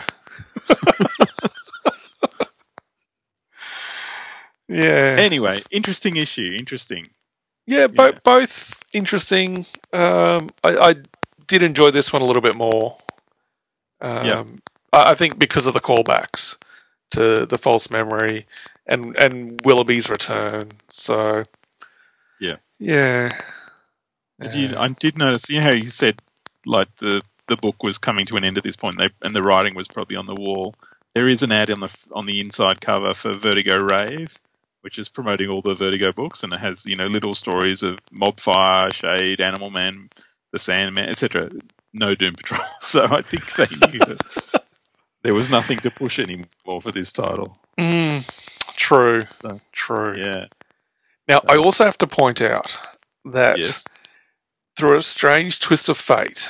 yeah. Anyway, interesting issue. Interesting. Yeah, bo- both interesting. Um, I, I did enjoy this one a little bit more. Um, Yeah. I, I think because of the callbacks to the false memory and and Willoughby's return. So Yeah. yeah. Did you? I did notice. You know how you said like the the book was coming to an end at this point, they, and the writing was probably on the wall. There is an ad on the on the inside cover for Vertigo Rave, which is promoting all the Vertigo books, and it has, you know, little stories of Mobfire, Shade, Animal Man, The Sandman, et cetera. No Doom Patrol. So I think they knew that there was nothing to push anymore for this title. Mm, true. So, True. yeah. Now, I also have to point out that Yes. through a strange twist of fate,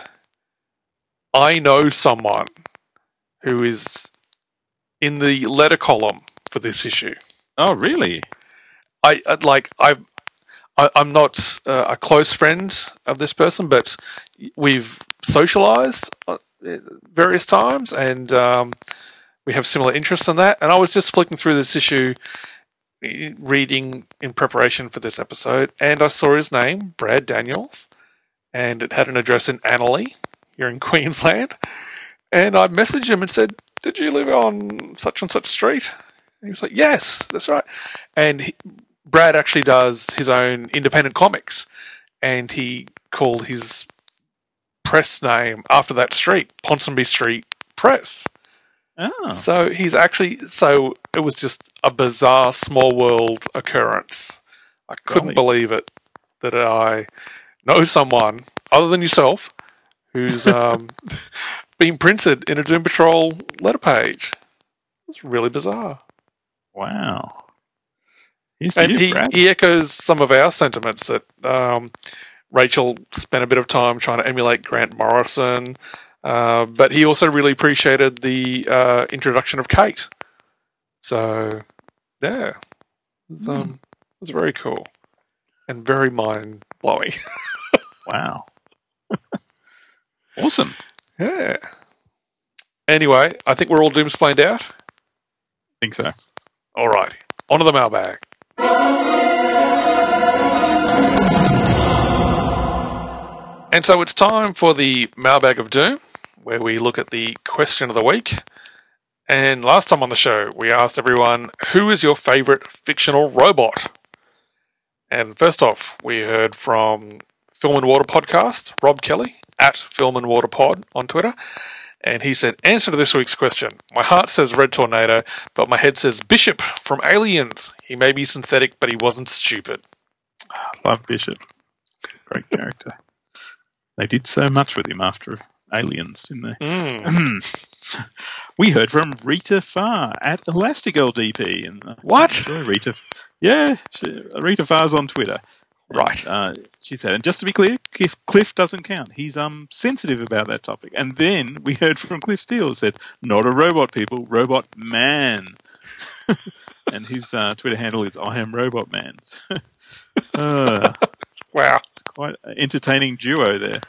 I know someone who is in the letter column for this issue. Oh, really? I I'd like I, I I'm not uh, a close friend of this person, but we've socialised uh, various times, and um, we have similar interests in that. And I was just flicking through this issue, reading in preparation for this episode, and I saw his name, Brad Daniels, and it had an address in Annerley, here in Queensland. And I messaged him and said, "Did you live on such and such street?" And he was like, "Yes, that's right." And he, Brad actually does his own independent comics, and he called his press name after that street, Ponsonby Street Press. Oh. So he's actually, so it was just a bizarre small world occurrence. I couldn't Golly. believe it that I know someone other than yourself who's um, been printed in a Doom Patrol letter page. It's really bizarre. Wow. Yes, you And did, he, Brad. he echoes some of our sentiments that um, Rachel spent a bit of time trying to emulate Grant Morrison, uh, but he also really appreciated the uh, introduction of Kate. So, yeah, it was, um, it was very cool and very mind-blowing. Wow. Awesome. Yeah. Anyway, I think we're all doomsplained out. think so. All right, on to the mailbag. And so it's time for the Mailbag of Doom, where we look at the question of the week. And last time on the show, we asked everyone, who is your favourite fictional robot? And first off, we heard from Film and Water Podcast, Rob Kelly, at Film and Water Pod on Twitter. And he said, answer to this week's question. My heart says Red Tornado, but my head says Bishop from Aliens. He may be synthetic, but he wasn't stupid. Love Bishop. Great character. They did so much with him after Aliens, didn't they? Mm. We heard from Rita Farr at Elastigirl D P. And, uh, what? Rita. Yeah, she, Rita Farr's on Twitter. Right. And, uh, she said, and just to be clear, Cliff, Cliff doesn't count. He's um sensitive about that topic. And then we heard from Cliff Steele, said, not a robot, people, robot man. And his uh, Twitter handle is I am Robot Man. uh, wow. Quite an entertaining duo there.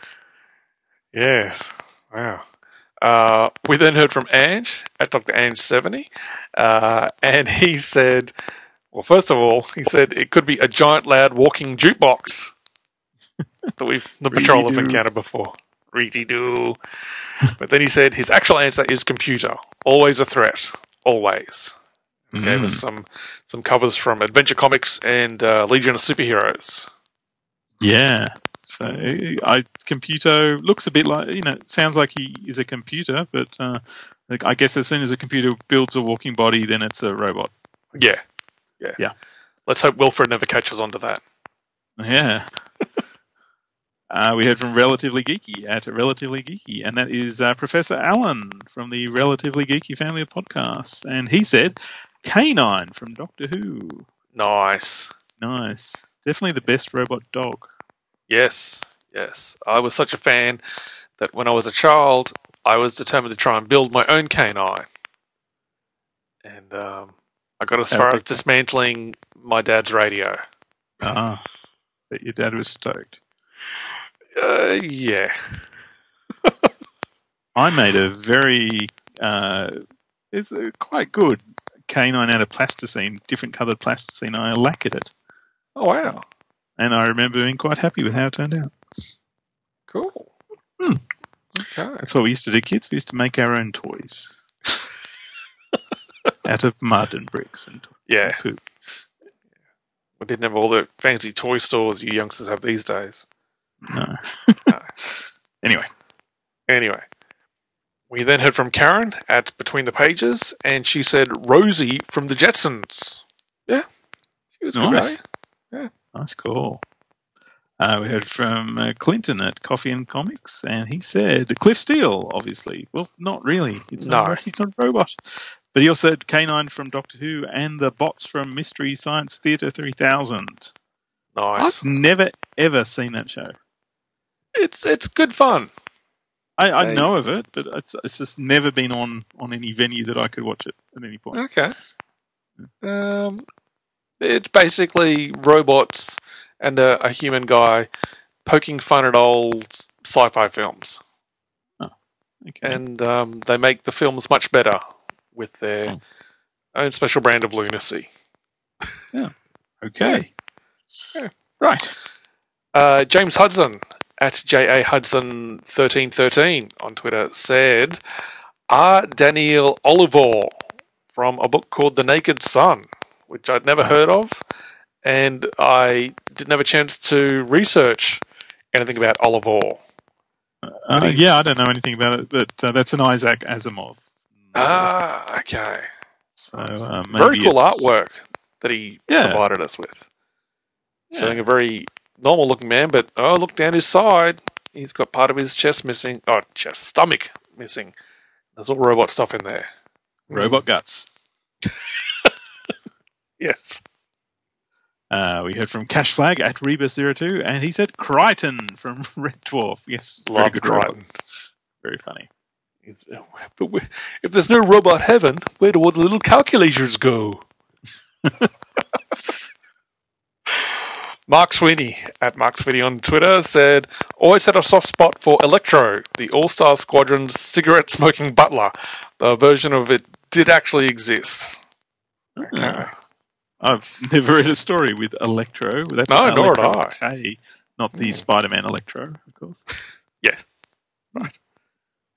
Yes. Wow. Uh, we then heard from Ange, at Doctor Ange seventy, uh, and he said, well, first of all, he said it could be a giant, loud, walking jukebox that we've the patrol have encountered before. Reedy-doo. But then he said his actual answer is computer. Always a threat. Always. Mm. Gave us some, some covers from Adventure Comics and uh, Legion of Superheroes. Yeah. So I computer looks a bit like, you know, it sounds like he is a computer, but uh, like, I guess as soon as a computer builds a walking body, then it's a robot. Yeah. Yeah. Yeah. Let's hope Wilfred never catches on to that. Yeah. uh, we heard from Relatively Geeky at Relatively Geeky, and that is uh, Professor Allen from the Relatively Geeky family of podcasts. And he said, K nine from Doctor Who. Nice. Nice. Definitely the best robot dog. Yes, yes. I was such a fan that when I was a child, I was determined to try and build my own K nine. And um, I got as far as dismantling my dad's radio. Ah, but your dad was stoked. Uh, yeah. I made a very, uh, it's a quite good K nine out of plasticine, different coloured plasticine. I lacquered it. Oh, wow. And I remember being quite happy with how it turned out. Cool. Hmm. Okay. That's what we used to do, kids. We used to make our own toys. Out of mud and bricks and yeah. poop. We didn't have all the fancy toy stores you youngsters have these days. No. no. Anyway. Anyway. We then heard from Karen at Between the Pages, and she said Rosie from the Jetsons. Yeah. She was nice. good, eh? Yeah. Nice call. Uh, we heard from uh, Clinton at Coffee and Comics, and he said Cliff Steele, obviously. Well, not really. It's no. not, he's not a robot. But he also said K nine from Doctor Who and the bots from Mystery Science Theatre three thousand. Nice. I've never, ever seen that show. It's it's good fun. I, I Hey. know of it, but it's, it's just never been on, on any venue that I could watch it at any point. Okay. Um, it's basically robots and a, a human guy poking fun at old sci-fi films. Oh, okay. And um, they make the films much better with their Oh. own special brand of lunacy. Yeah. Okay. Yeah. Right. Uh, James Hudson at J A Hudson thirteen thirteen on Twitter said, R. Daniel Olivor from a book called The Naked Sun, which I'd never heard of, and I didn't have a chance to research anything about Olivor. Uh, yeah, I don't know anything about it, but uh, that's an Isaac Asimov. Ah, okay. So uh, maybe Very cool it's- artwork that he Yeah. provided us with. Yeah. Showing a very normal looking man, but oh, look down his side. He's got part of his chest missing. Oh, chest, stomach missing. There's all robot stuff in there. Robot guts. Yes. Uh, we heard from Cash Flag at Rebus zero two, and he said Crichton from Red Dwarf. Yes, very Love good Crichton. robot. Very funny. But we- if there's no robot heaven, where do all the little calculators go? Mark Sweeney at Mark Sweeney on Twitter said, always had a soft spot for Electro, the All-Star Squadron's cigarette-smoking butler. The version of it did actually exist. Okay. I've never read a story with Electro. That's No, nor had Electro I. K, not the Spider-Man Electro, of course. Yes. Right.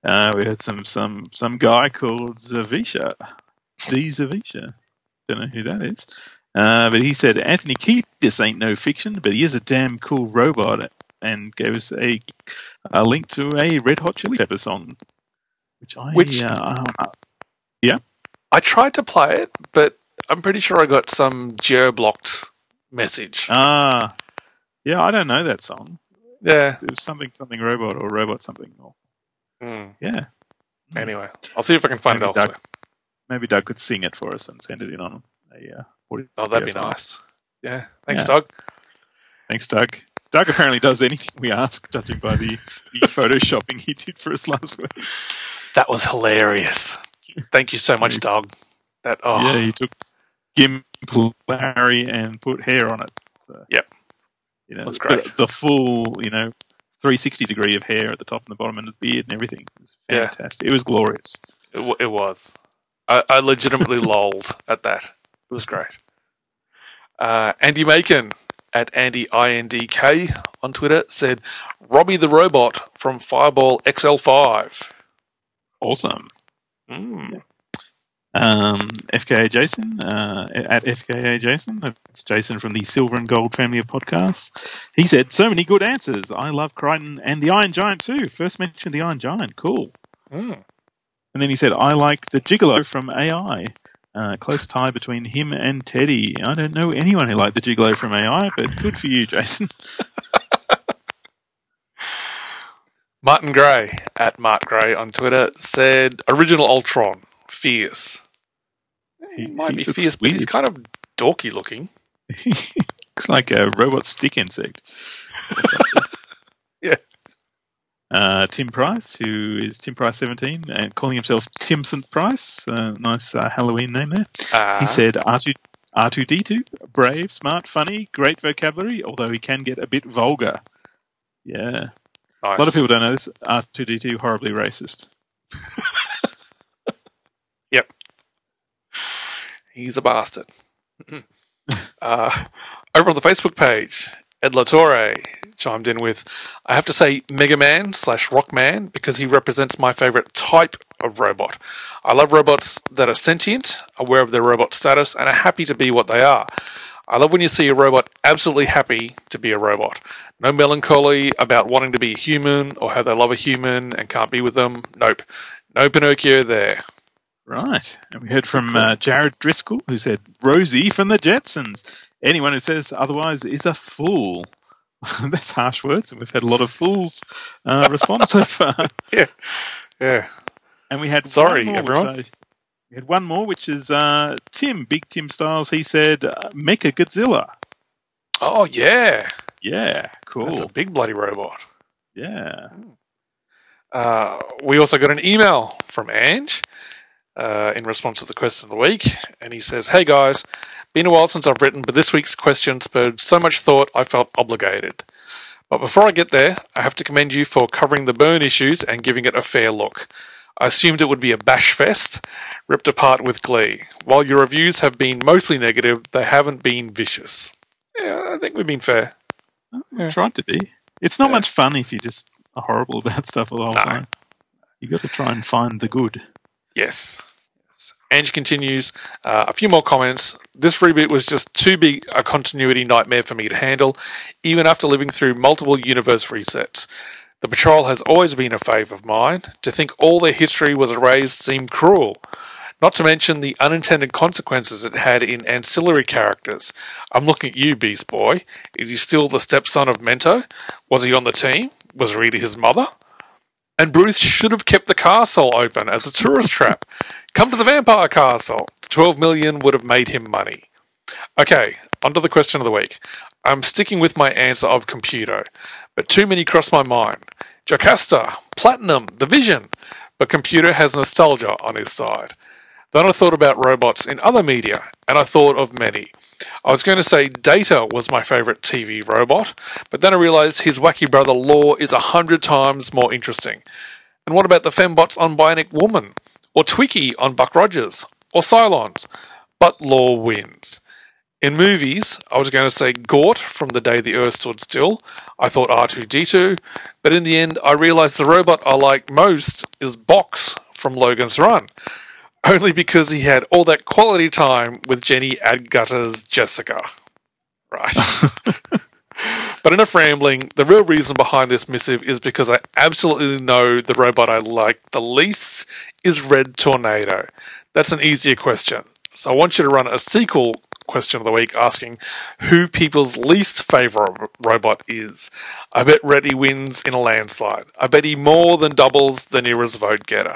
Uh, we had some some some guy called Zavisha, D Zavisha. Don't know who that is. Uh, but he said Anthony Kiedis ain't no fiction, but he is a damn cool robot, and gave us a, a link to a Red Hot Chili Pepper song, which I Which uh, uh, yeah. I tried to play it, but I'm pretty sure I got some geo-blocked message. Ah, yeah, I don't know that song. Yeah, it was something something robot or robot something. Or, mm. Yeah. Anyway, I'll see if I can find maybe it elsewhere. Doug, maybe Doug could sing it for us and send it in on a. Uh, oh, that'd be file. nice. Yeah, thanks, Yeah. Doug. Thanks, Doug. Doug apparently does anything we ask, judging by the, the photoshopping he did for us last week. That was hilarious. Thank you so much, Doug. That oh Yeah, he took GIMP Larry and put hair on it. So, yep, you know, that's great. The, the full, you know, three sixty degree of hair at the top and the bottom, and the beard and everything. It was fantastic. Yeah. It was glorious. It, w- it was. I, I legitimately lolled at that. It was great. Uh, Andy Macon at Andy I N D K on Twitter said, Robbie the Robot from Fireball X L five. Awesome. Mm. Um, F K A Jason, uh, at F K A Jason, that's Jason from the Silver and Gold family of podcasts. He said, so many good answers. I love Crichton and the Iron Giant too. First mentioned the Iron Giant. Cool. Mm. And then he said, I like the Gigolo from A I. Uh, close tie between him and Teddy. I don't know anyone who liked the Gigolo from A I, but good for you, Jason. Martin Gray, at Mart Gray on Twitter, said, original Ultron, fierce. He, he might he be fierce, weird. but he's kind of dorky looking. Looks like a robot stick insect. Yeah. Uh, Tim Price, who is Tim Price seventeen and calling himself Timson Price. Uh, nice uh, Halloween name there. Uh, he said R two, R two D two, brave, smart, funny, great vocabulary, although he can get a bit vulgar. Yeah. Nice. A lot of people don't know this. R two D two, horribly racist. Yep. He's a bastard. uh, over on the Facebook page, Ed Latore chimed in with, I have to say Mega Man slash Rockman because he represents my favourite type of robot. I love robots that are sentient, aware of their robot status, and are happy to be what they are. I love when you see a robot absolutely happy to be a robot. No melancholy about wanting to be a human or how they love a human and can't be with them. Nope. No Pinocchio there. Right. And we heard from uh, Jared Driscoll, who said, Rosie from the Jetsons. Anyone who says otherwise is a fool. That's harsh words, and we've had a lot of fools uh, respond so far. Yeah. Yeah. And we had Sorry, one more, everyone. I, we had one more, which is uh, Tim, Big Tim Styles. He said, uh, Mecha Godzilla. Oh, yeah. Yeah, cool. That's a big bloody robot. Yeah. Uh, we also got an email from Ange uh, in response to the question of the week, and he says, hey guys, been a while since I've written, but this week's question spurred so much thought I felt obligated. But before I get there, I have to commend you for covering the burn issues and giving it a fair look. I assumed it would be a bash fest, ripped apart with glee. While your reviews have been mostly negative, they haven't been vicious. Yeah, I think we've been fair. Yeah. Tried to be. It's not yeah. much fun if you just are horrible about stuff all the whole no. time. You got to try and find the good. Yes. yes. Ange continues, uh, a few more comments. This reboot was just too big a continuity nightmare for me to handle, even after living through multiple universe resets. The Patrol has always been a fave of mine. To think all their history was erased seemed cruel. Not to mention the unintended consequences it had in ancillary characters. I'm looking at you, Beast Boy. Is he still the stepson of Mento? Was he on the team? Was Rita his mother? And Bruce should have kept the castle open as a tourist trap. Come to the vampire castle. The twelve million would have made him money. Okay, on to the question of the week. I'm sticking with my answer of Computer, but too many cross my mind. Jocasta, Platinum, The Vision, but Computer has nostalgia on his side. Then I thought about robots in other media, and I thought of many. I was going to say Data was my favourite T V robot, but then I realised his wacky brother Law is a hundred times more interesting. And what about the fembots on Bionic Woman? Or Twiki on Buck Rogers? Or Cylons? But Law wins. In movies, I was going to say Gort from The Day the Earth Stood Still. I thought R two D two, but in the end, I realised the robot I like most is Box from Logan's Run, only because he had all that quality time with Jenny Agutter's Jessica. Right. But enough rambling. The real reason behind this missive is because I absolutely know the robot I like the least is Red Tornado. That's an easier question. So I want you to run a sequel question of the week asking who people's least favourite robot is. I bet Reddy wins in a landslide. I bet he more than doubles the nearest vote getter.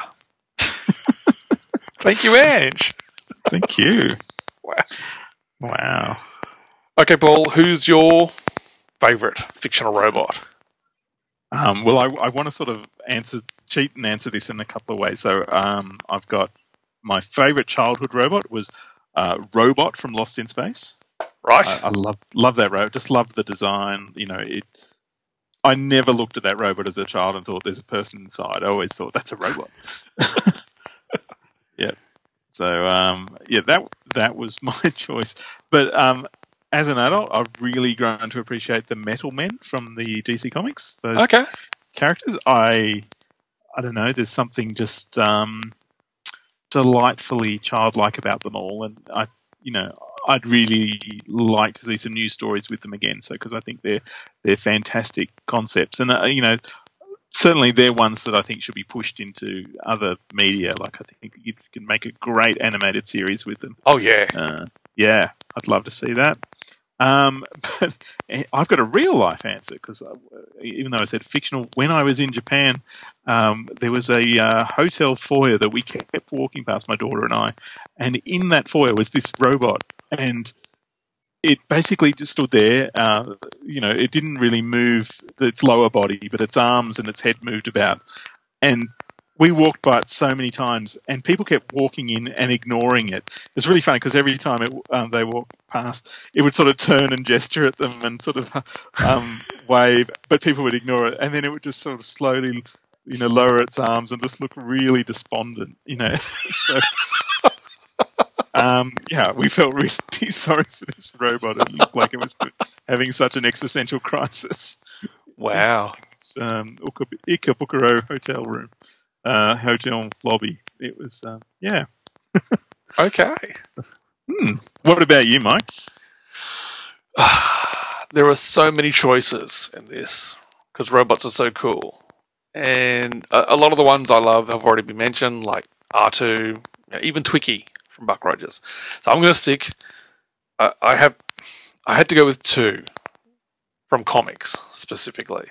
Thank you, Ange. Thank you. Wow. Wow. Okay, Paul, who's your favourite fictional robot? Um, well, I, I want to sort of answer, cheat and answer this in a couple of ways. So um, I've got my favourite childhood robot was uh, Robot from Lost in Space. Right. I, I love love that robot. Just love the design. You know, it. I never looked at that robot as a child and thought there's a person inside. I always thought that's a robot. Yeah. So um, yeah, that that was my choice. But um, as an adult, I've really grown to appreciate the Metal Men from the D C Comics. Those okay. characters, I I don't know. There's something just um, delightfully childlike about them all, and I, you know, I'd really like to see some new stories with them again. So because I think they're they're fantastic concepts, and uh, you know, certainly they're ones that I think should be pushed into other media. Like I think you can make a great animated series with them. Oh yeah, uh, yeah, I'd love to see that. Um, but I've got a real life answer because uh, even though I said fictional, when I was in Japan, um, there was a uh, hotel foyer that we kept walking past, my daughter and I, and in that foyer was this robot, and it basically just stood there. Uh, you know, it didn't really move its lower body, but its arms and its head moved about, and we walked by it so many times, and people kept walking in and ignoring it. It was really funny because every time it, um, they walked past, it would sort of turn and gesture at them and sort of um, wave, but people would ignore it, and then it would just sort of slowly, you know, lower its arms and just look really despondent, you know. So, um, yeah, we felt really sorry for this robot. It looked like it was having such an existential crisis. Wow. It's um, Ikebukuro hotel room. Uh, hotel lobby. It was, uh, yeah. Okay. So, hmm. What about you, Mike? There are so many choices in this because robots are so cool. And a, a lot of the ones I love have already been mentioned, like R two, you know, even Twiki from Buck Rogers. So I'm going to stick. Uh, I have. I had to go with two from comics specifically.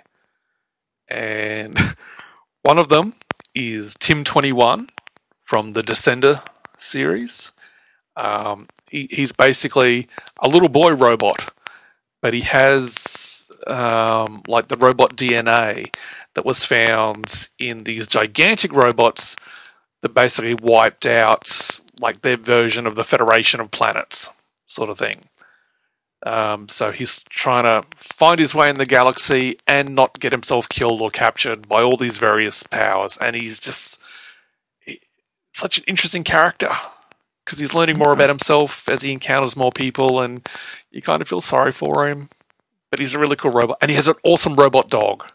And one of them is Tim twenty-one from the Descender series. Um, he, he's basically a little boy robot, but he has um, like the robot D N A that was found in these gigantic robots that basically wiped out like their version of the Federation of Planets sort of thing. Um, so he's trying to find his way in the galaxy and not get himself killed or captured by all these various powers. And he's just he, such an interesting character because he's learning more about himself as he encounters more people, and you kind of feel sorry for him. But he's a really cool robot, and he has an awesome robot dog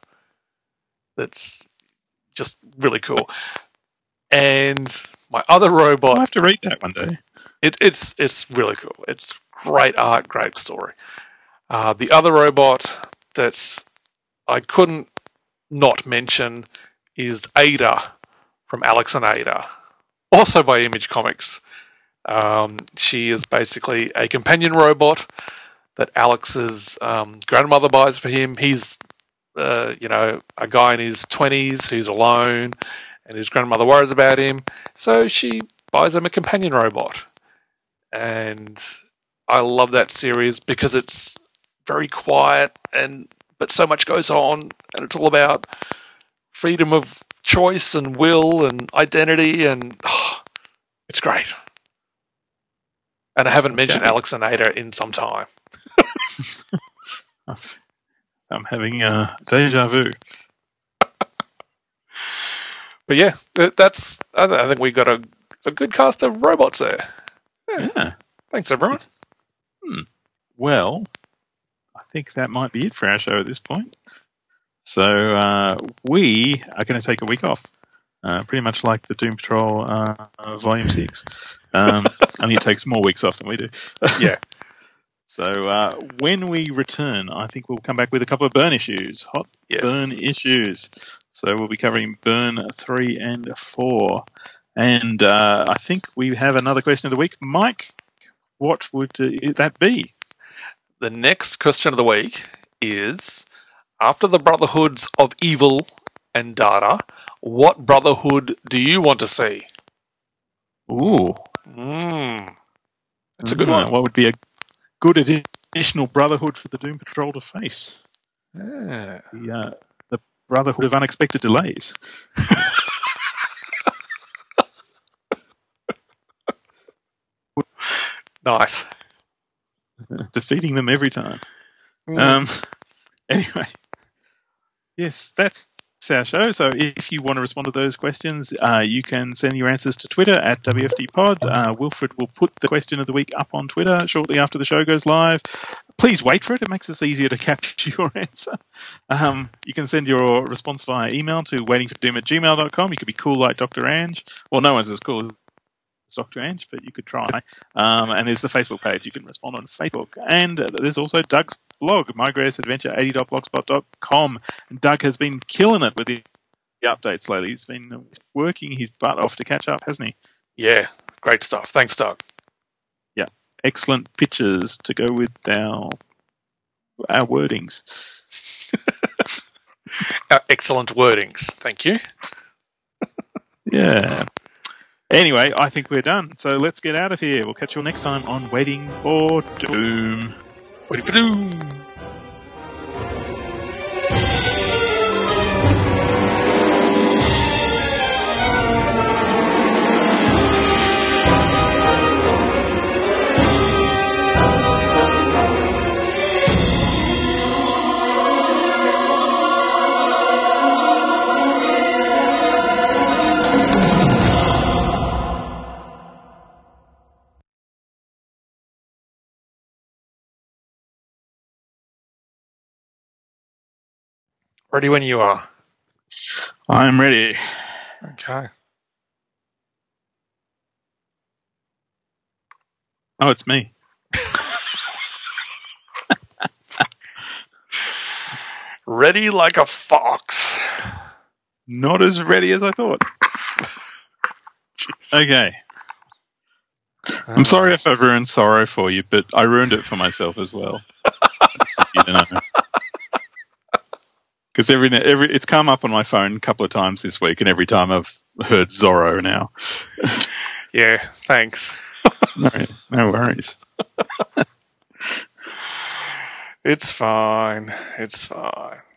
that's just really cool. And my other robot, I'll have to read that one day. It, it's it's really cool. It's great art, great story. Uh, the other robot that I couldn't not mention is Ada from Alex and Ada, also by Image Comics. Um, she is basically a companion robot that Alex's um, grandmother buys for him. He's, uh, you know, a guy in his twenties who's alone, and his grandmother worries about him, so she buys him a companion robot. And I love that series because it's very quiet, and but so much goes on, and it's all about freedom of choice and will and identity, and oh, it's great. And I haven't mentioned Okay. Alex and Ada in some time. I'm having a deja vu. But yeah, that- that's. I th- I think we got a, a good cast of robots there. Yeah. Yeah. Thanks, everyone. Hmm. well, I think that might be it for our show at this point. So uh, we are going to take a week off, uh, pretty much like the Doom Patrol uh, Volume six. Um, only it takes more weeks off than we do. Yeah. So uh, when we return, I think we'll come back with a couple of Burn issues, hot Yes. Burn issues. So we'll be covering Burn three and four. And uh, I think we have another question of the week. Mike, what would uh, that be? The next question of the week is, after the Brotherhoods of Evil and Data, what Brotherhood do you want to see? Ooh. Mm. That's a good Mm, one. What would be a good additional Brotherhood for the Doom Patrol to face? Yeah. The, uh, the Brotherhood of Unexpected Delays. Nice. Defeating them every time. Mm. Um, anyway, yes, that's our show. So if you want to respond to those questions, uh, you can send your answers to Twitter at W F D Pod. Uh, Wilfred will put the question of the week up on Twitter shortly after the show goes live. Please wait for it. It makes us easier to capture your answer. Um, you can send your response via email to waitingfordoom at gmail dot com. You could be cool like Doctor Ange. Well, no one's as cool as Doctor Ange, but you could try. Um, and there's the Facebook page. You can respond on Facebook. And uh, there's also Doug's blog, my greatest adventure eighty dot blogspot dot com. And Doug has been killing it with the, the updates lately. He's been working his butt off to catch up, hasn't he? Yeah, great stuff. Thanks, Doug. Yeah, excellent pictures to go with our, our wordings. Uh, excellent wordings. Thank you. Yeah. Anyway, I think we're done. So let's get out of here. We'll catch you all next time on Waiting for Doom. Waiting for Doom. Ready when you are. I'm ready. Okay. Oh, it's me. Ready like a fox. Not as ready as I thought. Okay. I'm sorry if I've ruined sorrow for you, but I ruined it for myself as well. You know. Because every, every, it's come up on my phone a couple of times this week, and every time I've heard Zorro now. Yeah, thanks. no, no worries. It's fine. It's fine.